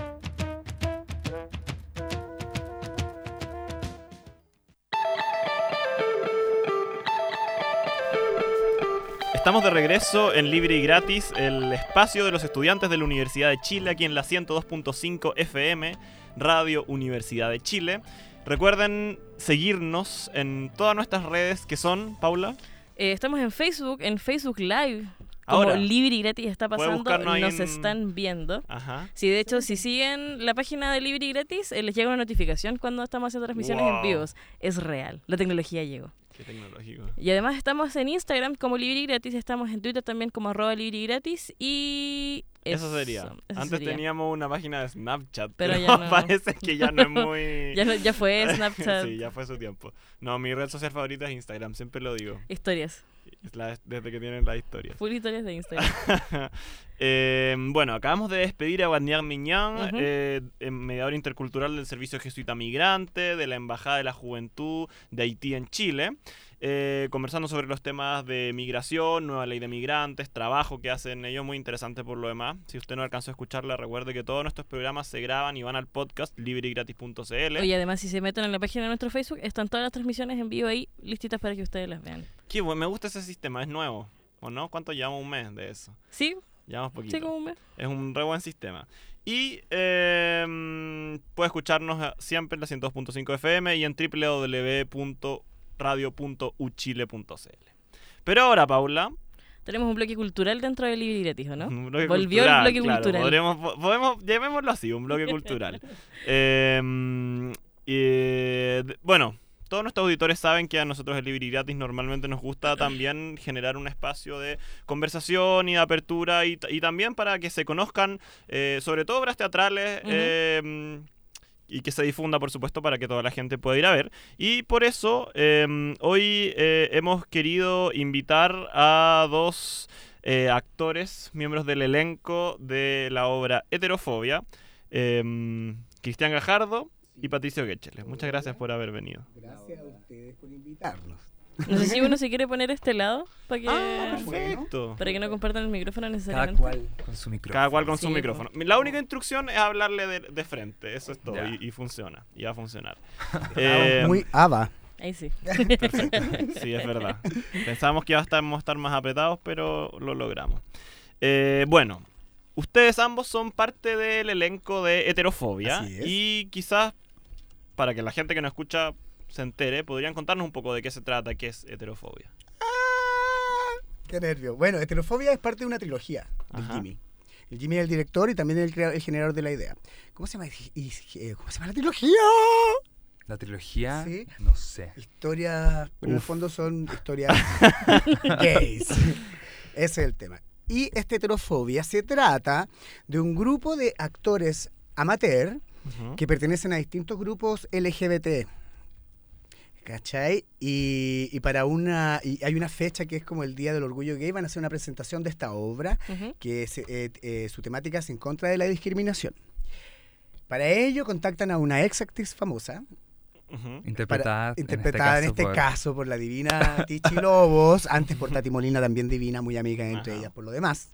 Estamos de regreso en Libre y Gratis, el espacio de los estudiantes de la Universidad de Chile, aquí en la 102.5 FM, Radio Universidad de Chile. Recuerden seguirnos en todas nuestras redes, que son, Paula.
Estamos en Facebook Live. Como
Ahora,
Libre y Gratis está pasando, nos
en...
están viendo.
Ajá.
Sí, de hecho, si siguen la página de Libre y Gratis, les llega una notificación cuando estamos haciendo transmisiones en vivos. Es real, la tecnología llegó.
Qué tecnológico.
Y además estamos en Instagram como Libre y Gratis, estamos en Twitter también como @Libre y Gratis y...
Eso sería. Antes teníamos una página de Snapchat,
pero ya no.
Parece que ya no es muy...
ya fue Snapchat.
Sí, ya fue su tiempo. No, mi red social favorita es Instagram, siempre lo digo.
Historias.
Desde que tienen las historias.
Full historias de Instagram.
Bueno, acabamos de despedir a Wagner Miñán, mediador intercultural del Servicio Jesuita Migrante, de la Embajada de la Juventud de Haití en Chile, conversando sobre los temas de migración, nueva ley de migrantes, trabajo que hacen ellos, muy interesante por lo demás. Si usted no alcanzó a escucharla, recuerde que todos nuestros programas se graban y van al podcast libreygratis.cl.
Y además, si se meten en la página de nuestro Facebook, están todas las transmisiones en vivo ahí, listitas para que ustedes las vean.
Qué bueno, me gusta ese sistema, es nuevo, ¿o no? ¿Cuánto llevamos? Un mes de eso.
Sí.
Llevamos poquito.
Sí, como un mes.
Es un re buen sistema. Y puede escucharnos siempre en la 102.5 FM y en www.radio.uchile.cl. Pero ahora, Paula,
Tenemos un bloque cultural dentro del Libre y Gratis, ¿o no?
Un bloque
Volvió
cultural,
el bloque
claro,
cultural.
podemos, llamémoslo así, un bloque cultural. Bueno, todos nuestros auditores saben que a nosotros el Libre y Gratis normalmente nos gusta también generar un espacio de conversación y de apertura y también para que se conozcan, sobre todo obras teatrales, y que se difunda, por supuesto, para que toda la gente pueda ir a ver. Y por eso hoy hemos querido invitar a dos actores, miembros del elenco de la obra Heterofobia, Cristian Gajardo y Patricio Guecheles. Muchas gracias por haber venido.
Gracias a ustedes por invitarnos.
No sé si uno se quiere poner este lado para que,
perfecto.
para que no compartan el micrófono necesariamente.
Cada cual con su micrófono.
Cada cual con su
Sí,
micrófono. La única instrucción es hablarle de frente, eso es todo, y funciona, y va a funcionar.
Muy ABBA.
Ahí sí.
Perfecto, sí, es verdad. Pensábamos que íbamos a estar más apretados, pero lo logramos. Bueno, ustedes ambos son parte del elenco de Heterofobia,
Así es.
y quizás, para que la gente que nos escucha se entere, podrían contarnos un poco de qué se trata, qué es Heterofobia.
Qué nervio. Bueno, Heterofobia es parte de una trilogía del Jimmy. El Jimmy es el director y también el generador de la idea. ¿Cómo se llama la trilogía?
La trilogía,
¿Sí?
no sé.
Historias, en el fondo son historias gays. Ese es el tema. Y esta Heterofobia se trata de un grupo de actores amateur que pertenecen a distintos grupos LGBT. ¿Cachai? Y hay una fecha que es como el Día del Orgullo Gay, van a hacer una presentación de esta obra, que su temática es en contra de la discriminación. Para ello contactan a una ex actriz famosa,
interpretada
en este caso por la divina Tichi Lobos, antes por Tati Molina, también divina, muy amiga entre ellas por lo demás,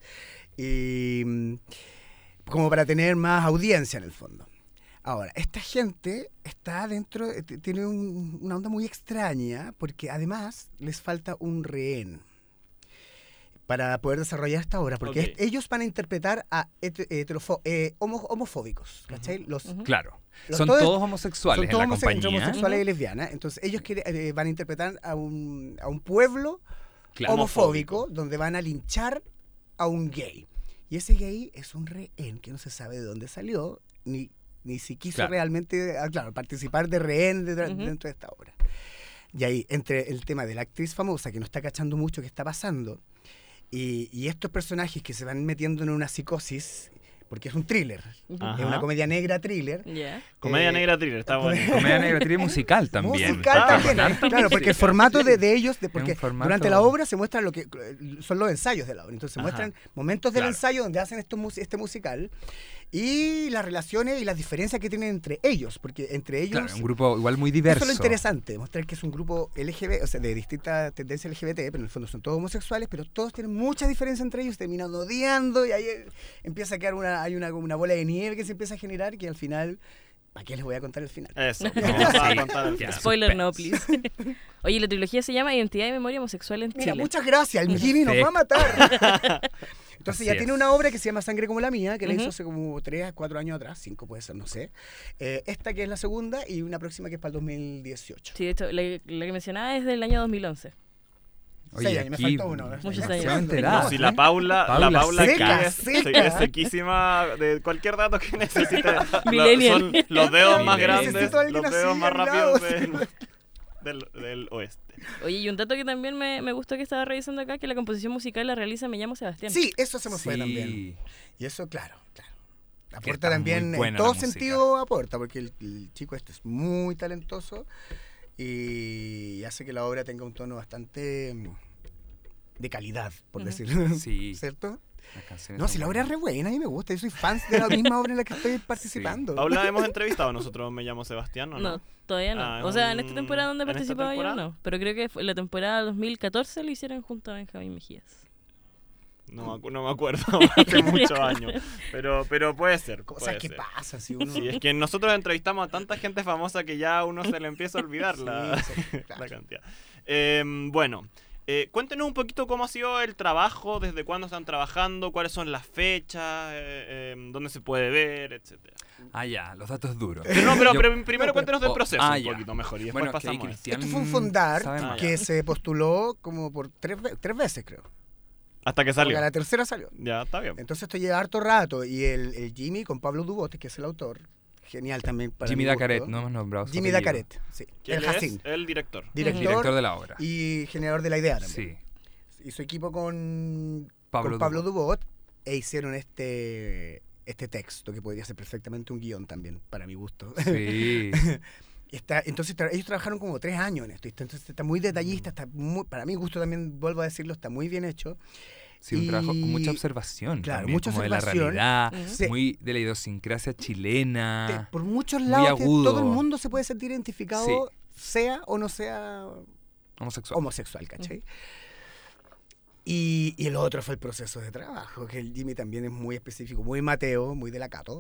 y como para tener más audiencia en el fondo. Ahora, esta gente está dentro, tiene una onda muy extraña, porque además les falta un rehén para poder desarrollar esta obra, porque ellos van a interpretar a homofóbicos, ¿cachai?
Claro, son todos homosexuales en la compañía.
Homosexuales y lesbianas, entonces ellos van a interpretar a un pueblo homofóbico, donde van a linchar a un gay. Y ese gay es un rehén que no se sabe de dónde salió, ni si quiso realmente, participar de rehén dentro de esta obra. Y ahí, entre el tema de la actriz famosa, que no está cachando mucho qué está pasando, y estos personajes que se van metiendo en una psicosis, porque es un thriller, es una comedia negra thriller.
Comedia negra thriller, está bueno.
Comedia negra thriller musical también.
Musical también, claro, porque el formato de ellos, porque durante la obra se muestra lo que son los ensayos de la obra, entonces se muestran momentos del ensayo donde hacen este musical, y las relaciones y las diferencias que tienen entre ellos, porque entre ellos...
Claro, un grupo igual muy diverso.
Eso es lo interesante, mostrar que es un grupo LGBT, o sea, de distintas tendencias LGBT, pero en el fondo son todos homosexuales, pero todos tienen mucha diferencia entre ellos, terminan odiando, y ahí empieza a quedar una bola de nieve que se empieza a generar, que al final... ¿Para qué les voy a contar el final?
Eso, vamos a contar el final.
Spoiler no, please. Oye, la trilogía se llama Identidad y Memoria Homosexual en Chile.
Muchas gracias, el Jimmy nos va a matar. Entonces
Así
tiene una obra que se llama Sangre como la mía, que la hizo hace como 3 a 4 años atrás, 5 puede ser, no sé. Esta que es la segunda y una próxima que es para el 2018.
Sí, de hecho, la que mencionaba es del año 2011.
Oye, 6 años, me faltó uno.
Muchos años.
No, si la Paula
seca,
es sequísima de cualquier dato que necesite.
Millennial.
Son los dedos más grandes,
Necesito
los dedos más rápidos del oeste.
Oye, y un dato que también me gustó que estaba revisando acá, que la composición musical la realiza Me Llamo Sebastián.
Sí, eso se me fue también. Y eso, claro. Aporta también, en todo sentido aporta, porque el chico este es muy talentoso y hace que la obra tenga un tono bastante de calidad, por decirlo.
Sí.
¿Cierto? No, si la obra es re buena, a mí me gusta. Yo soy fan de la misma obra en la que estoy participando.
Sí. Paula, ¿hemos entrevistado nosotros Me Llamo Sebastián o no?
No, todavía no. O sea, en esta temporada donde participaba yo no. Pero creo que la temporada 2014 lo hicieron junto a Benjamín Mejías.
No me acuerdo, hace muchos años. Pero puede ser.
Cosas que pasan. Si uno...
Sí, es que nosotros entrevistamos a tanta gente famosa que ya a uno se le empieza a olvidar la cantidad. Bueno, cuéntenos un poquito cómo ha sido el trabajo, desde cuándo están trabajando, cuáles son las fechas, dónde se puede ver, etcétera.
Ya, los datos duros.
Pero primero cuéntenos del proceso un poquito mejor y después pasamos a
Esto fue un fondar que se postuló como por tres veces, creo.
Hasta que salió.
Porque a la tercera salió.
Ya, está bien.
Entonces esto lleva harto rato. Y el Jimmy con Pablo Dubot, que es el autor, genial también para
Jimmy
mi gusto.
Dacaret, no hemos nombrado.
Jimmy Dacaret, sí.
¿Quién
El
es?
Jacín.
El director.
Director
de la obra.
Y generador de la idea también.
Sí.
Y su equipo con
Pablo
Dubot e hicieron este texto que podría ser perfectamente un guión también, para mi gusto.
Sí.
Entonces ellos trabajaron como 3 años en esto. Entonces está muy detallista, para mi gusto también, vuelvo a decirlo, está muy bien hecho.
Sí, un trabajo con mucha observación.
Claro,
también,
mucha
como
observación.
de la realidad,
Sí.
muy de la idiosincrasia chilena.
Por muchos
muy
lados, que
agudo.
todo el mundo se puede sentir identificado,
Sí.
sea o no sea
homosexual,
¿cachai? Y el otro fue el proceso de trabajo, que el Jimmy también es muy específico, muy Mateo, muy de la Cato.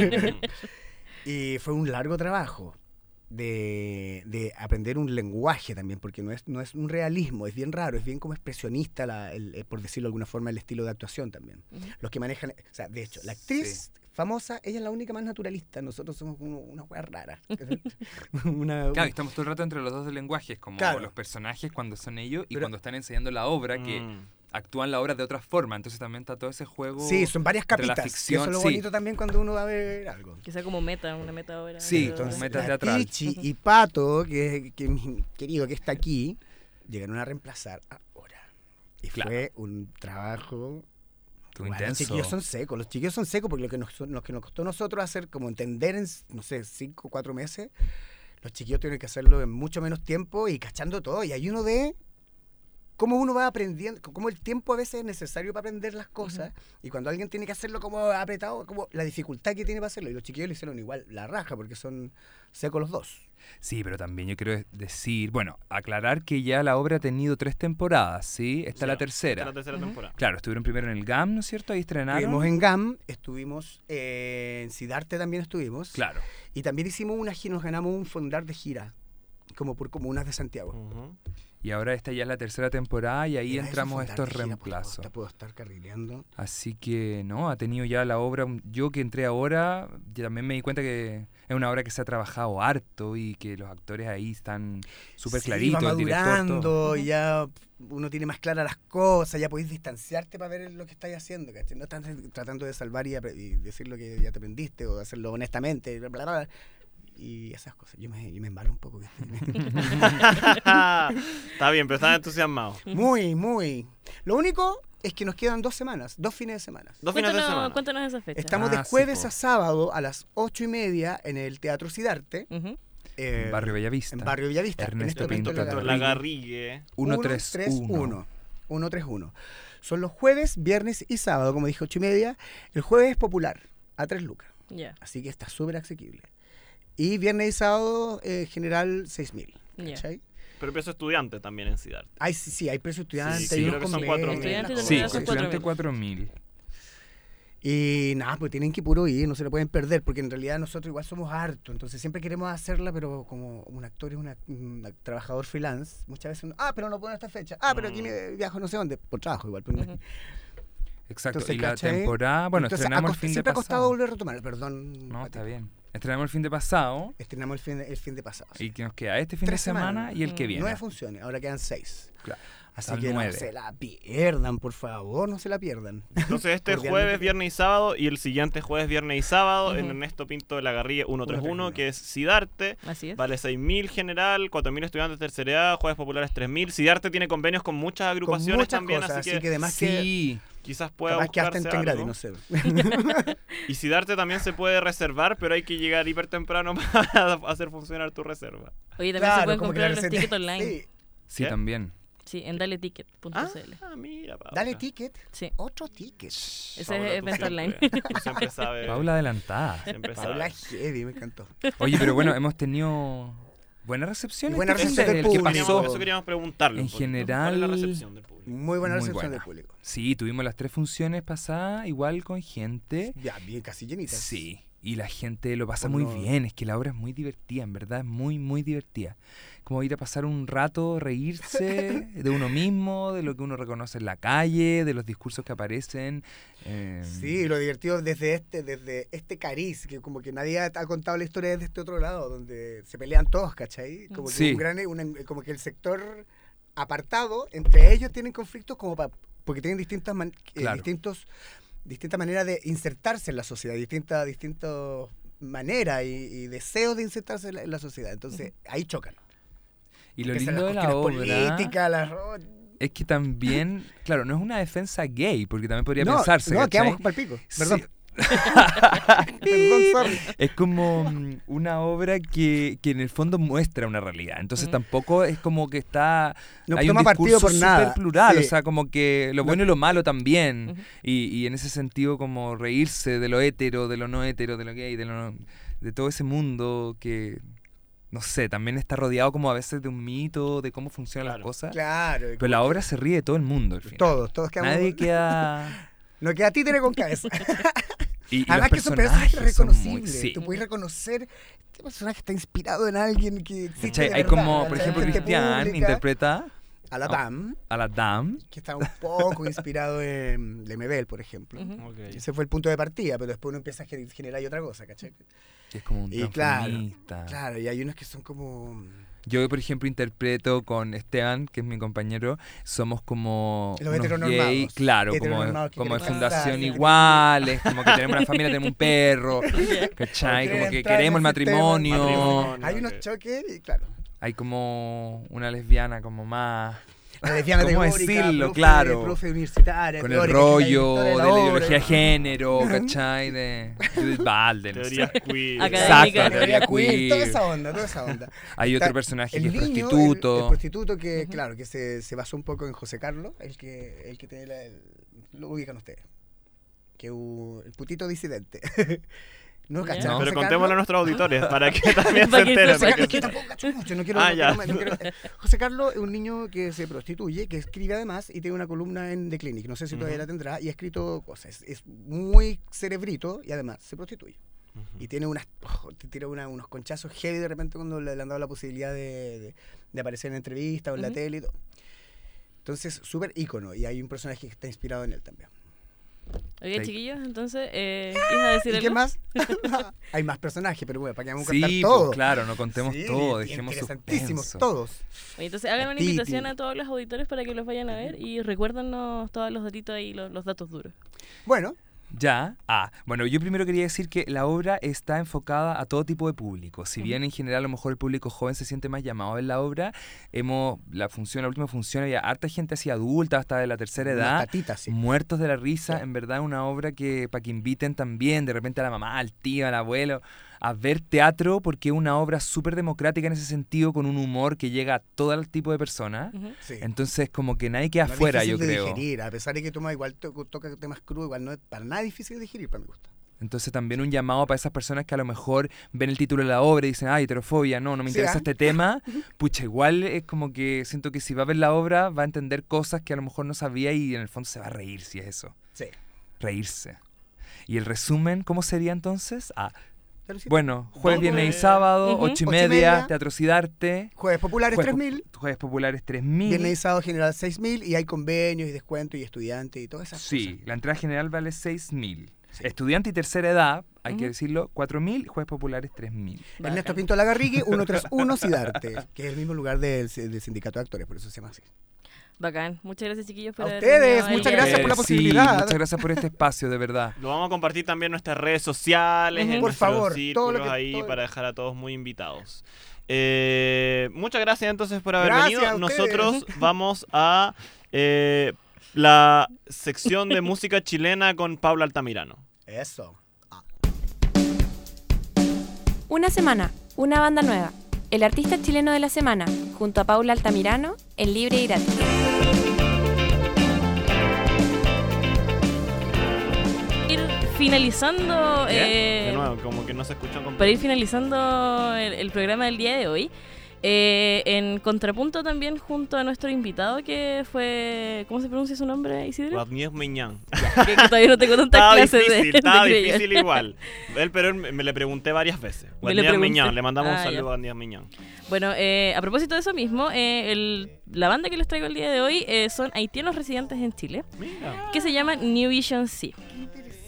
Y fue un largo trabajo de aprender un lenguaje también, porque no es un realismo, es bien raro, es bien como expresionista, por decirlo de alguna forma, el estilo de actuación también. Los que manejan, o sea, de hecho, la actriz famosa, ella es la única más naturalista, nosotros somos una hueá rara.
Claro, estamos todo el rato entre los dos de lenguajes, como los personajes cuando son ellos y cuando están enseñando la obra, que actúan la obra de otra forma, entonces también está todo ese juego.
Sí, son varias capitas,
la ficción,
eso es lo bonito también cuando uno va a ver algo.
Que sea como una meta ahora.
Sí,
entonces meta
la
teatral.
Tichi y Pato, que mi querido que está aquí, llegaron a reemplazar ahora. Y fue un trabajo...
Intenso.
Los chiquillos son secos porque lo que nos costó a nosotros hacer, como entender en, no sé, 5 o 4 meses, los chiquillos tienen que hacerlo en mucho menos tiempo y cachando todo. Y ahí uno ve cómo uno va aprendiendo, cómo el tiempo a veces es necesario para aprender las cosas. Y cuando alguien tiene que hacerlo como apretado, como la dificultad que tiene para hacerlo. Y los chiquillos lo hicieron igual, la raja, porque son secos los dos.
Sí, pero también yo quiero decir, aclarar que ya la obra ha tenido 3 temporadas, ¿sí? Esta es la tercera.
Esta es la tercera temporada.
Claro, estuvieron primero en el GAM, ¿no es cierto? Ahí estrenaron.
Estuvimos en GAM, estuvimos en Sidarte también estuvimos.
Claro.
Y también hicimos nos ganamos un fondar de gira, como por comunas de Santiago.
Y ahora esta ya es la tercera temporada y ahí entramos a estos reemplazos.
Puedo estar carrileando.
Así que, ha tenido ya la obra. Yo que entré ahora, ya también me di cuenta que es una obra que se ha trabajado harto y que los actores ahí están súper claritos.
Va
el director,
madurando,
todo.
ya uno tiene más claras las cosas, ya podéis distanciarte para ver lo que estáis haciendo, ¿cachai? No estás tratando de salvar y decir lo que ya te aprendiste o hacerlo honestamente, bla, bla, bla. Y esas cosas. Yo me embalo un poco.
Está bien, pero estás entusiasmado.
Muy, muy. Lo único es que nos quedan 2 semanas, 2 fines de semana.
Cuéntanos esa fecha.
Estamos de jueves a sábado a las 8:30 en el Teatro Sidarte.
En Barrio Bellavista.
En Barrio Bellavista.
Ernesto Pinto
Lagarrigue.
131. Son los jueves, viernes y sábado, como dije, 8:30. El jueves es popular, a 3 lucas. Así que está súper asequible. Y viernes y sábado, general, 6.000. ¿Cachai?
Pero precio estudiante también en Sidarte.
Sí, hay precio estudiante.
Sí, creo que son 4.000.
Sí, estudiante 4.000.
Y nada, pues tienen que puro ir, no se lo pueden perder, porque en realidad nosotros igual somos hartos, entonces siempre queremos hacerla, pero como un actor es un trabajador freelance, muchas veces pero no puedo en esta fecha, pero aquí me viajo no sé dónde, por trabajo igual. Pues,
Exacto,
entonces,
y la
¿cachai?
temporada,
entonces,
estrenamos el fin de
siempre
pasado.
ha costado volver a retomar, perdón.
No, está bien. Estrenamos el fin de pasado.
Estrenamos el fin de pasado.
Y que nos queda este fin
3
de semana
semanas,
y el que viene.
9 funciones, ahora quedan 6.
Claro.
Así que 9. No se la pierdan, por favor, no se la pierdan.
Entonces este jueves, viernes y sábado, y el siguiente jueves, viernes y sábado, en Ernesto Pinto de Lagarrigue 131, que es Sidarte.
Así es.
Vale 6.000 general, 4.000 estudiantes de tercera edad, jueves populares 3.000. Sidarte tiene convenios con muchas agrupaciones
con muchas
también,
cosas,
así que
además
quizás pueda buscarse
que gratis,
algo.
no sé.
Y Sidarte también se puede reservar, pero hay que llegar hiper temprano para hacer funcionar tu reserva.
Oye, también se pueden comprar los tickets online.
Sí, también.
Sí, en daleticket.cl.
Mira, Paula.
Dale ticket.
Sí.
Otro ticket.
Ese es venta online.
Tú siempre sabes.
Paula adelantada.
Siempre
Paula
sabes.
heavy, me encantó.
Oye, pero bueno, hemos tenido buena recepción.
Buena recepción del
¿Qué
público.
pasó?
Eso queríamos preguntarle.
En general.
¿Cuál es la recepción del público?
Muy buena recepción
buena.
del público.
Sí, tuvimos las 3 funciones pasadas, igual con gente.
Ya, bien, casi llenitas.
Sí. Y la gente lo pasa muy bien, es que la obra es muy divertida, en verdad, es muy, muy divertida. Como ir a pasar un rato, reírse de uno mismo, de lo que uno reconoce en la calle, de los discursos que aparecen.
Sí, lo divertido desde este cariz, que como que nadie ha contado la historia desde este otro lado, donde se pelean todos, ¿cachai? Como que,
sí.
como que el sector apartado, entre ellos tienen conflictos como para porque tienen distintas maneras de insertarse en la sociedad, distintas maneras y deseos de insertarse en la sociedad. Entonces, ahí chocan.
Y lo lindo de la obra es que también, claro, no es una defensa gay, porque también podría pensarse.
No, quedamos para el pico. Perdón.
Sí.
Perdón, sorry.
Es como una obra que en el fondo muestra una realidad. Entonces tampoco es como que hay un discurso súper plural, o sea, como que lo bueno y lo malo también. Y en ese sentido como reírse de lo hétero, de lo no hétero, de lo gay, de todo ese mundo que, no sé, también está rodeado como a veces de un mito de cómo funcionan las cosas.
Claro.
Pero la obra se ríe de todo el mundo al final.
Todos quedamos.
Nadie queda...
No queda títere con cabeza.
Y
además
los
que son personajes reconocibles.
Sí.
Tú puedes reconocer, este personaje está inspirado en alguien que existe de
Hay
verdad,
como, por
¿cachai?
ejemplo, Cristian interpreta
a la Dame.
Que
está un poco inspirado en Lemebel, por ejemplo.
Okay.
Ese fue el punto de partida, pero después uno empieza a generar otra cosa, ¿cachai?
Es como un transformista.
Claro, y hay unos que son como...
Yo, por ejemplo, interpreto con Esteban, que es mi compañero, somos como
los heteronormados.
Gay, claro, como de fundación iguales, como que tenemos una familia, tenemos un perro, ¿cachai? Como que queremos el matrimonio.
Hay unos choques y claro.
Hay como una lesbiana como más...
La lesbiana
¿cómo
teórica,
decirlo? Claro.
Profe universitaria.
Con el rollo de la ideología de género, ¿cachai? De Judith Baldwin.
Teorías queer.
Exacto, teoría queer.
Toda esa onda.
Hay otro personaje que es prostituto.
El prostituto que, claro, que se basó un poco en José Carlos, el que tiene lo ubican ustedes. Que el putito disidente. No, ¿cachai?
Pero contémosle a nuestros auditores para que también se enteren.
Es que tampoco cacho mucho, no quiero. José Carlos es un niño que se prostituye, que escribe además y tiene una columna en The Clinic, no sé si todavía la tendrá, y ha escrito cosas. Es muy cerebrito y además se prostituye. Y tiene unos conchazos heavy de repente cuando le han dado la posibilidad de aparecer en entrevistas o en la tele y todo. Entonces, súper ícono, y hay un personaje que está inspirado en él también.
Oye, chiquillos, entonces, ¿ibas a decir
¿Y
algo?
qué más? Hay más personajes, pero bueno, para que vamos a contar todo.
Pues, claro, no contemos todo, dejemos
interesantísimos
suspenso.
todos.
Oye, entonces hagan una invitación a todos los auditores para que los vayan a ver y recuérdanos todos los datitos ahí, los datos duros.
Bueno.
Ya. Bueno, yo primero quería decir que la obra está enfocada a todo tipo de público. Si bien en general a lo mejor el público joven se siente más llamado en la obra, la última función había harta gente así adulta, hasta de la tercera edad, muertos de la risa. Sí. En verdad una obra que para que inviten también de repente a la mamá, al tío, al abuelo, a ver teatro, porque es una obra súper democrática en ese sentido, con un humor que llega a todo el tipo de personas. Sí. Entonces como que nadie queda afuera, yo creo.
Digerir, a pesar de que toca temas crudos, igual no es para nada difícil de digerir, para mi gusto.
Entonces también un llamado para esas personas que a lo mejor ven el título de la obra y dicen, ay, heterofobia, no me interesa este tema. Pucha, igual es como que siento que si va a ver la obra va a entender cosas que a lo mejor no sabía y en el fondo se va a reír, si es eso.
Sí.
Reírse. Y el resumen, ¿cómo sería entonces? Bueno, jueves, viernes y sábado, 8:30, Teatro Sidarte.
Jueves populares 3.000.
Jueves populares 3.000.
Viernes y sábado general 6.000 y hay convenios y descuentos y estudiantes y todas esas cosas.
Sí, la entrada general vale 6.000. Sí. Estudiante y tercera edad, hay que decirlo, 4.000, jueves populares 3.000.
Ernesto Pinto Lagarrigue, 131 Sidarte, que es el mismo lugar del sindicato de actores, por eso se llama así.
Bacán. Muchas gracias, chiquillos, por
a ustedes, muchas gracias por la posibilidad.
Sí, muchas gracias por este espacio, de verdad.
Lo vamos a compartir también en nuestras redes sociales, en
por favor,
círculos ahí, para dejar a todos muy invitados. Muchas gracias entonces por haber venido. Nosotros vamos a la sección de música chilena con Paula Altamirano.
Eso.
Una semana, una banda nueva. El artista chileno de la semana, junto a Paula Altamirano, en Libre y Gratis.
Ir finalizando...
de nuevo, como que no se escuchan completo.
Para ir finalizando el programa del día de hoy, en contrapunto también junto a nuestro invitado que fue... ¿Cómo se pronuncia su nombre, Isidro?
Vladimir Miñán.
Que todavía no tengo tantas clases de
Estaba difícil igual. Pero me le pregunté varias veces. Vladimir Miñán, le mandamos un saludo a Vladimir Miñán.
Bueno, a propósito de eso mismo, la banda que les traigo el día de hoy son haitianos residentes en Chile.
Mira.
Que se llama New Vision Sea.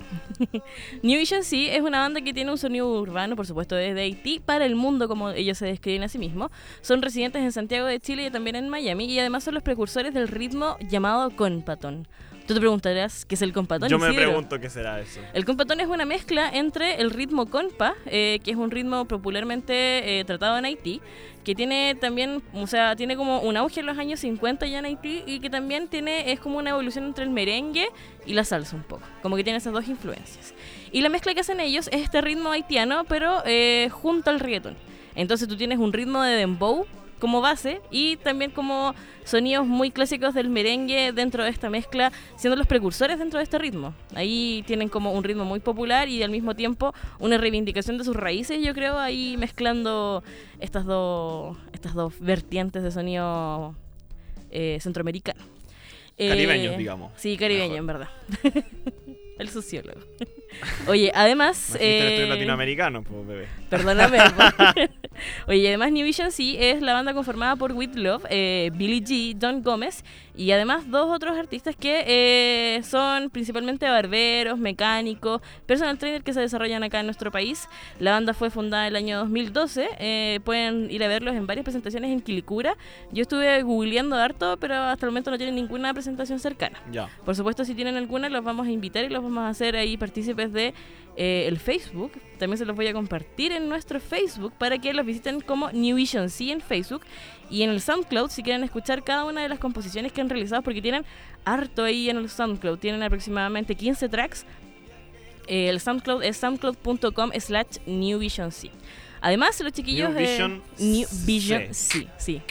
New Vision sí es una banda que tiene un sonido urbano, por supuesto desde Haití, para el mundo, como ellos se describen a sí mismos. Son residentes en Santiago de Chile y también en Miami, y además son los precursores del ritmo llamado compatón. Tú te preguntarás qué es el compatón.
Yo me
Isidro.
pregunto qué será eso.
El compatón es una mezcla entre el ritmo compa, que es un ritmo popularmente tratado en Haití, que tiene también, o sea, tiene como un auge en los años 50 ya en Haití, y que también es como una evolución entre el merengue y la salsa un poco, como que tiene esas dos influencias. Y la mezcla que hacen ellos es este ritmo haitiano, pero junto al reggaetón. Entonces tú tienes un ritmo de dembow como base y también como sonidos muy clásicos del merengue dentro de esta mezcla, siendo los precursores dentro de este ritmo. Ahí tienen como un ritmo muy popular y al mismo tiempo una reivindicación de sus raíces, yo creo, ahí mezclando estas dos vertientes de sonido centroamericano.
Caribeños, digamos.
Sí, caribeño, en verdad. El sociólogo. Oye, además...
estoy latinoamericano, pues, bebé.
Perdóname. Oye, además New Vision sí es la banda conformada por With Love, Billy G, Don Gómez y además dos otros artistas que son principalmente barberos, mecánicos, personal trainer que se desarrollan acá en nuestro país. La banda fue fundada en el año 2012. Pueden ir a verlos en varias presentaciones en Quilicura. Yo estuve googleando harto, pero hasta el momento no tienen ninguna presentación cercana.
Ya.
Por supuesto, si tienen alguna, los vamos a invitar y los vamos a hacer ahí partícipes de el Facebook. También se los voy a compartir en nuestro Facebook para que los visiten como New Vision C en Facebook, y en el SoundCloud si quieren escuchar cada una de las composiciones que han realizado, porque tienen harto ahí en el SoundCloud, tienen aproximadamente 15 tracks. El SoundCloud es soundcloud.com/NewVisionC. Además los chiquillos New Vision C. Sí.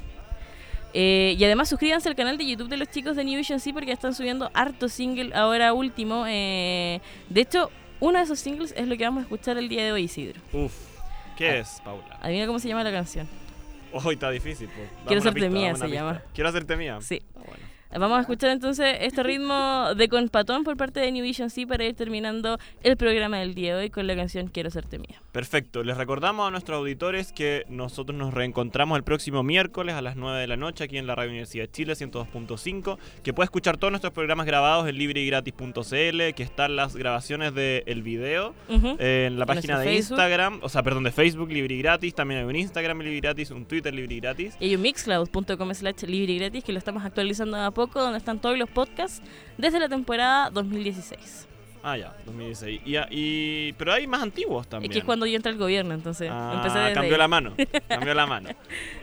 Y además suscríbanse al canal de YouTube de los chicos de New Vision C, porque están subiendo harto single ahora último. De hecho, uno de esos singles es lo que vamos a escuchar el día de hoy, Isidro.
Uf, ¿qué es, Paula?
Adivina cómo se llama la canción.
Hoy está difícil, pues.
Quiero hacerte mía, se llama.
Quiero hacerte mía.
Sí. Bueno. Vamos a escuchar entonces este ritmo de compatón por parte de New Vision C para ir terminando el programa del día de hoy con la canción Quiero Serte Mía.
Perfecto. Les recordamos a nuestros auditores que nosotros nos reencontramos el próximo miércoles a las 9 de la noche aquí en la Radio Universidad de Chile 102.5, que puede escuchar todos nuestros programas grabados en libregratis.cl, que están las grabaciones del video en la página de Facebook. Instagram, de Facebook, Libre y Gratis. También hay un Instagram Libre y Gratis, un Twitter Libre y Gratis.
Y hay un mixcloud.com/Libre y Gratis que lo estamos actualizando a poco, donde están todos los podcasts desde la temporada 2016.
Ah, ya, 2016. Pero hay más antiguos también.
Es que es cuando yo entré al gobierno, entonces empecé desde
cambió
ahí.
la mano. Cambió la mano.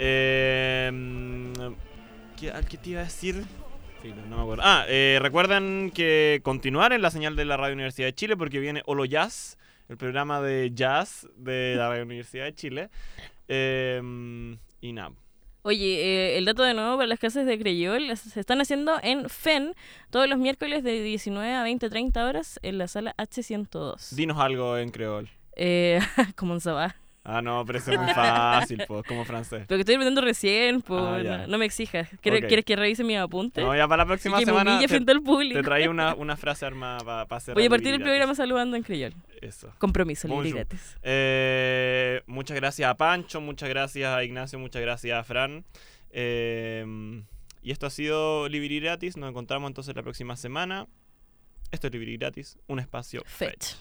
¿Qué te iba a decir? Sí, no me acuerdo. Recuerden que continuar en la señal de la Radio Universidad de Chile, porque viene Holo Jazz, el programa de jazz de la Radio Universidad de Chile. Y nada.
Oye, el dato de nuevo para las clases de Creyol se están haciendo en FEN todos los miércoles de 19 a 20-30 horas en la sala H102.
Dinos algo en creol.
Como un sabá.
Ah, no, pero eso es muy fácil, pues, como francés.
Pero que estoy aprendiendo recién, pues, no me exijas. ¿Quieres que revise mi apunte?
No, ya para la próxima semana
frente al público.
Te traí una frase armada para hacer.
Voy a partir el programa saludando en creyol.
Eso.
Compromiso, libre y gratis.
Muchas gracias a Pancho, muchas gracias a Ignacio, muchas gracias a Fran. Y esto ha sido Libre y Gratis. Nos encontramos entonces la próxima semana. Esto es Libre y Gratis, un espacio
Fetch.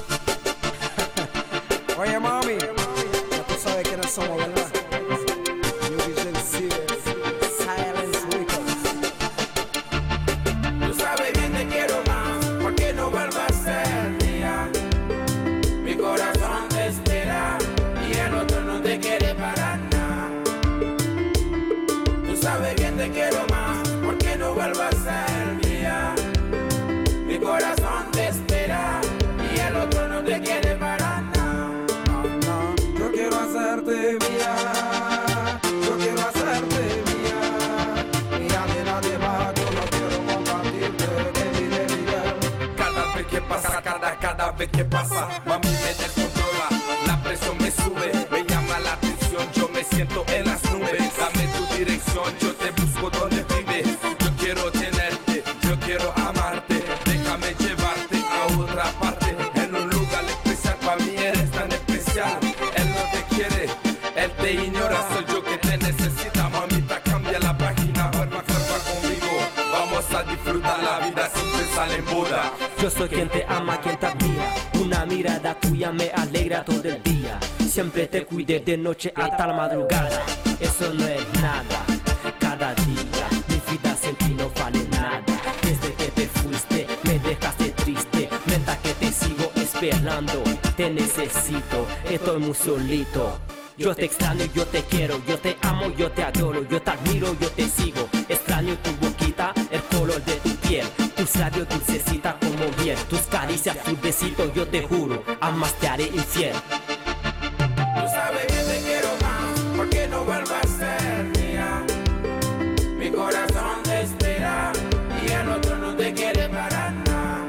Oye, mami, ya tú sabes quiénes somos, ¿verdad? New Vision C, Silence Records.
Tú sabes bien te quiero más, porque no vuelva a ser mía. Mi corazón te espera y el otro no te quiere para nada. Tú sabes bien te quiero más, porque no vuelva a ser mía. Mi corazón te espera y el otro no te quiere para nada.
Yo quiero hacerte mía, yo quiero hacerte mía. Mía de nadie más, yo no quiero compartirte de mi vida.
Cada vez que pasa, cada vez que pasa, mami me descontrola, la presión me sube, me llama la atención, yo me siento en las nubes. Dame tu dirección, yo te busco donde vives. Yo quiero tenerte, yo quiero amarte, déjame llevarte a otra parte, en un lugar especial, para mí eres tan especial. Él te ignora, soy yo que te necesita, mamita, cambia la página, vuelve a conmigo, vamos a disfrutar la vida sin pensar. sale en Buda.
Yo soy quien te ama, quien te admira. Una mirada tuya me alegra todo el día. Siempre te cuidé de noche hasta la madrugada. Eso no es nada. Cada día mi vida sin ti no vale nada. Desde que te fuiste me dejaste triste. Mientras que te sigo esperando, te necesito, estoy muy solito. Yo te extraño, yo te quiero, yo te amo, yo te adoro, yo te admiro, yo te sigo. Extraño tu boquita, el color de tu piel, tus labios dulcecitas como miel, tus caricias, tus besitos, yo te juro, jamás te haré infiel.
Tú sabes que te quiero más, porque no vuelvas a ser mía. Mi corazón te espera y el otro no te quiere para nada.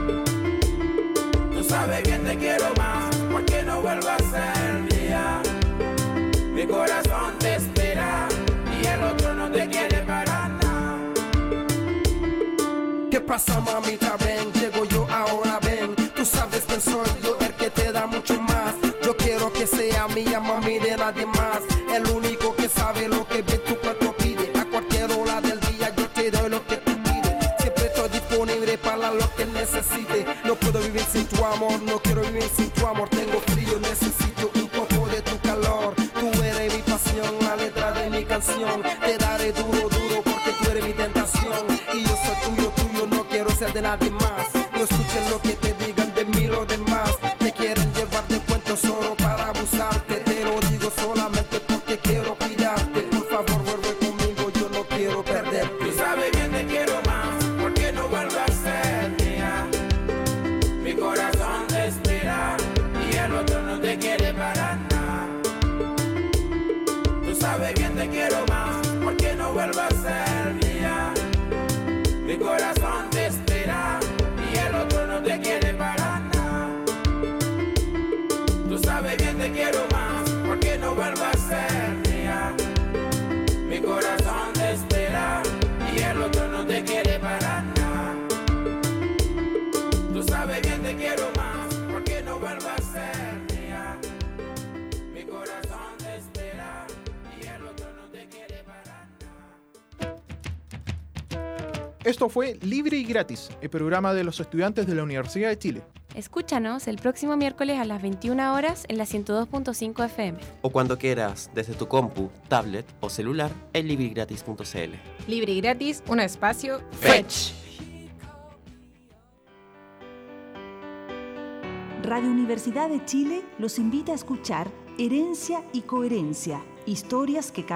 Tú sabes que te quiero más, porque no vuelvas a ser mía. Mi corazón te espera y el otro no te quiere para nada.
¿Qué pasa, mamita? Ven, llego yo ahora, ven. Tú sabes quién soy yo, el que te da mucho más. Yo quiero que sea mía, mami, de nadie más. El único que sabe lo que bien tu cuerpo pide. A cualquier hora del día yo te doy lo que tú pides. Siempre estoy disponible para lo que necesite. No puedo vivir sin tu amor, no quiero vivir sin tu amor. Tengo frío, necesito un poco de tu calor. Tú eres mi pasión, la letra de mi canción. Te daré duro, duro, porque tú eres mi tentación. Y yo soy tuyo, tuyo, no quiero ser de nadie más. No escuches lo que te digan de mí los demás. Te quieren llevar de cuento solo para abusarte. Te lo digo solamente porque quiero cuidarte. Por favor, vuelve conmigo, yo no quiero perderte.
Tú sabes bien te quiero más, porque no vuelvas a ser mía. Mi corazón te espera y el otro no te quiere para nada. Tú sabes bien te quiero más, porque no vuelvas a ser mía. Mi corazón te espera y el otro no te quiere para nada. Tú sabes bien te quiero más, porque no vuelvas a ser mía. Mi corazón te espera y el otro no te quiere para nada. Tú sabes bien te quiero más, porque no vuelvas a ser mía. Mi corazón te espera y el otro no te quiere para nada.
Esto fue Libre y Gratis, el programa de los estudiantes de la Universidad de Chile.
Escúchanos el próximo miércoles a las 21 horas en la 102.5 FM.
O cuando quieras, desde tu compu, tablet o celular en libregratis.cl.
Libre y gratis, un espacio Fetch.
Radio Universidad de Chile los invita a escuchar Herencia y Coherencia, historias que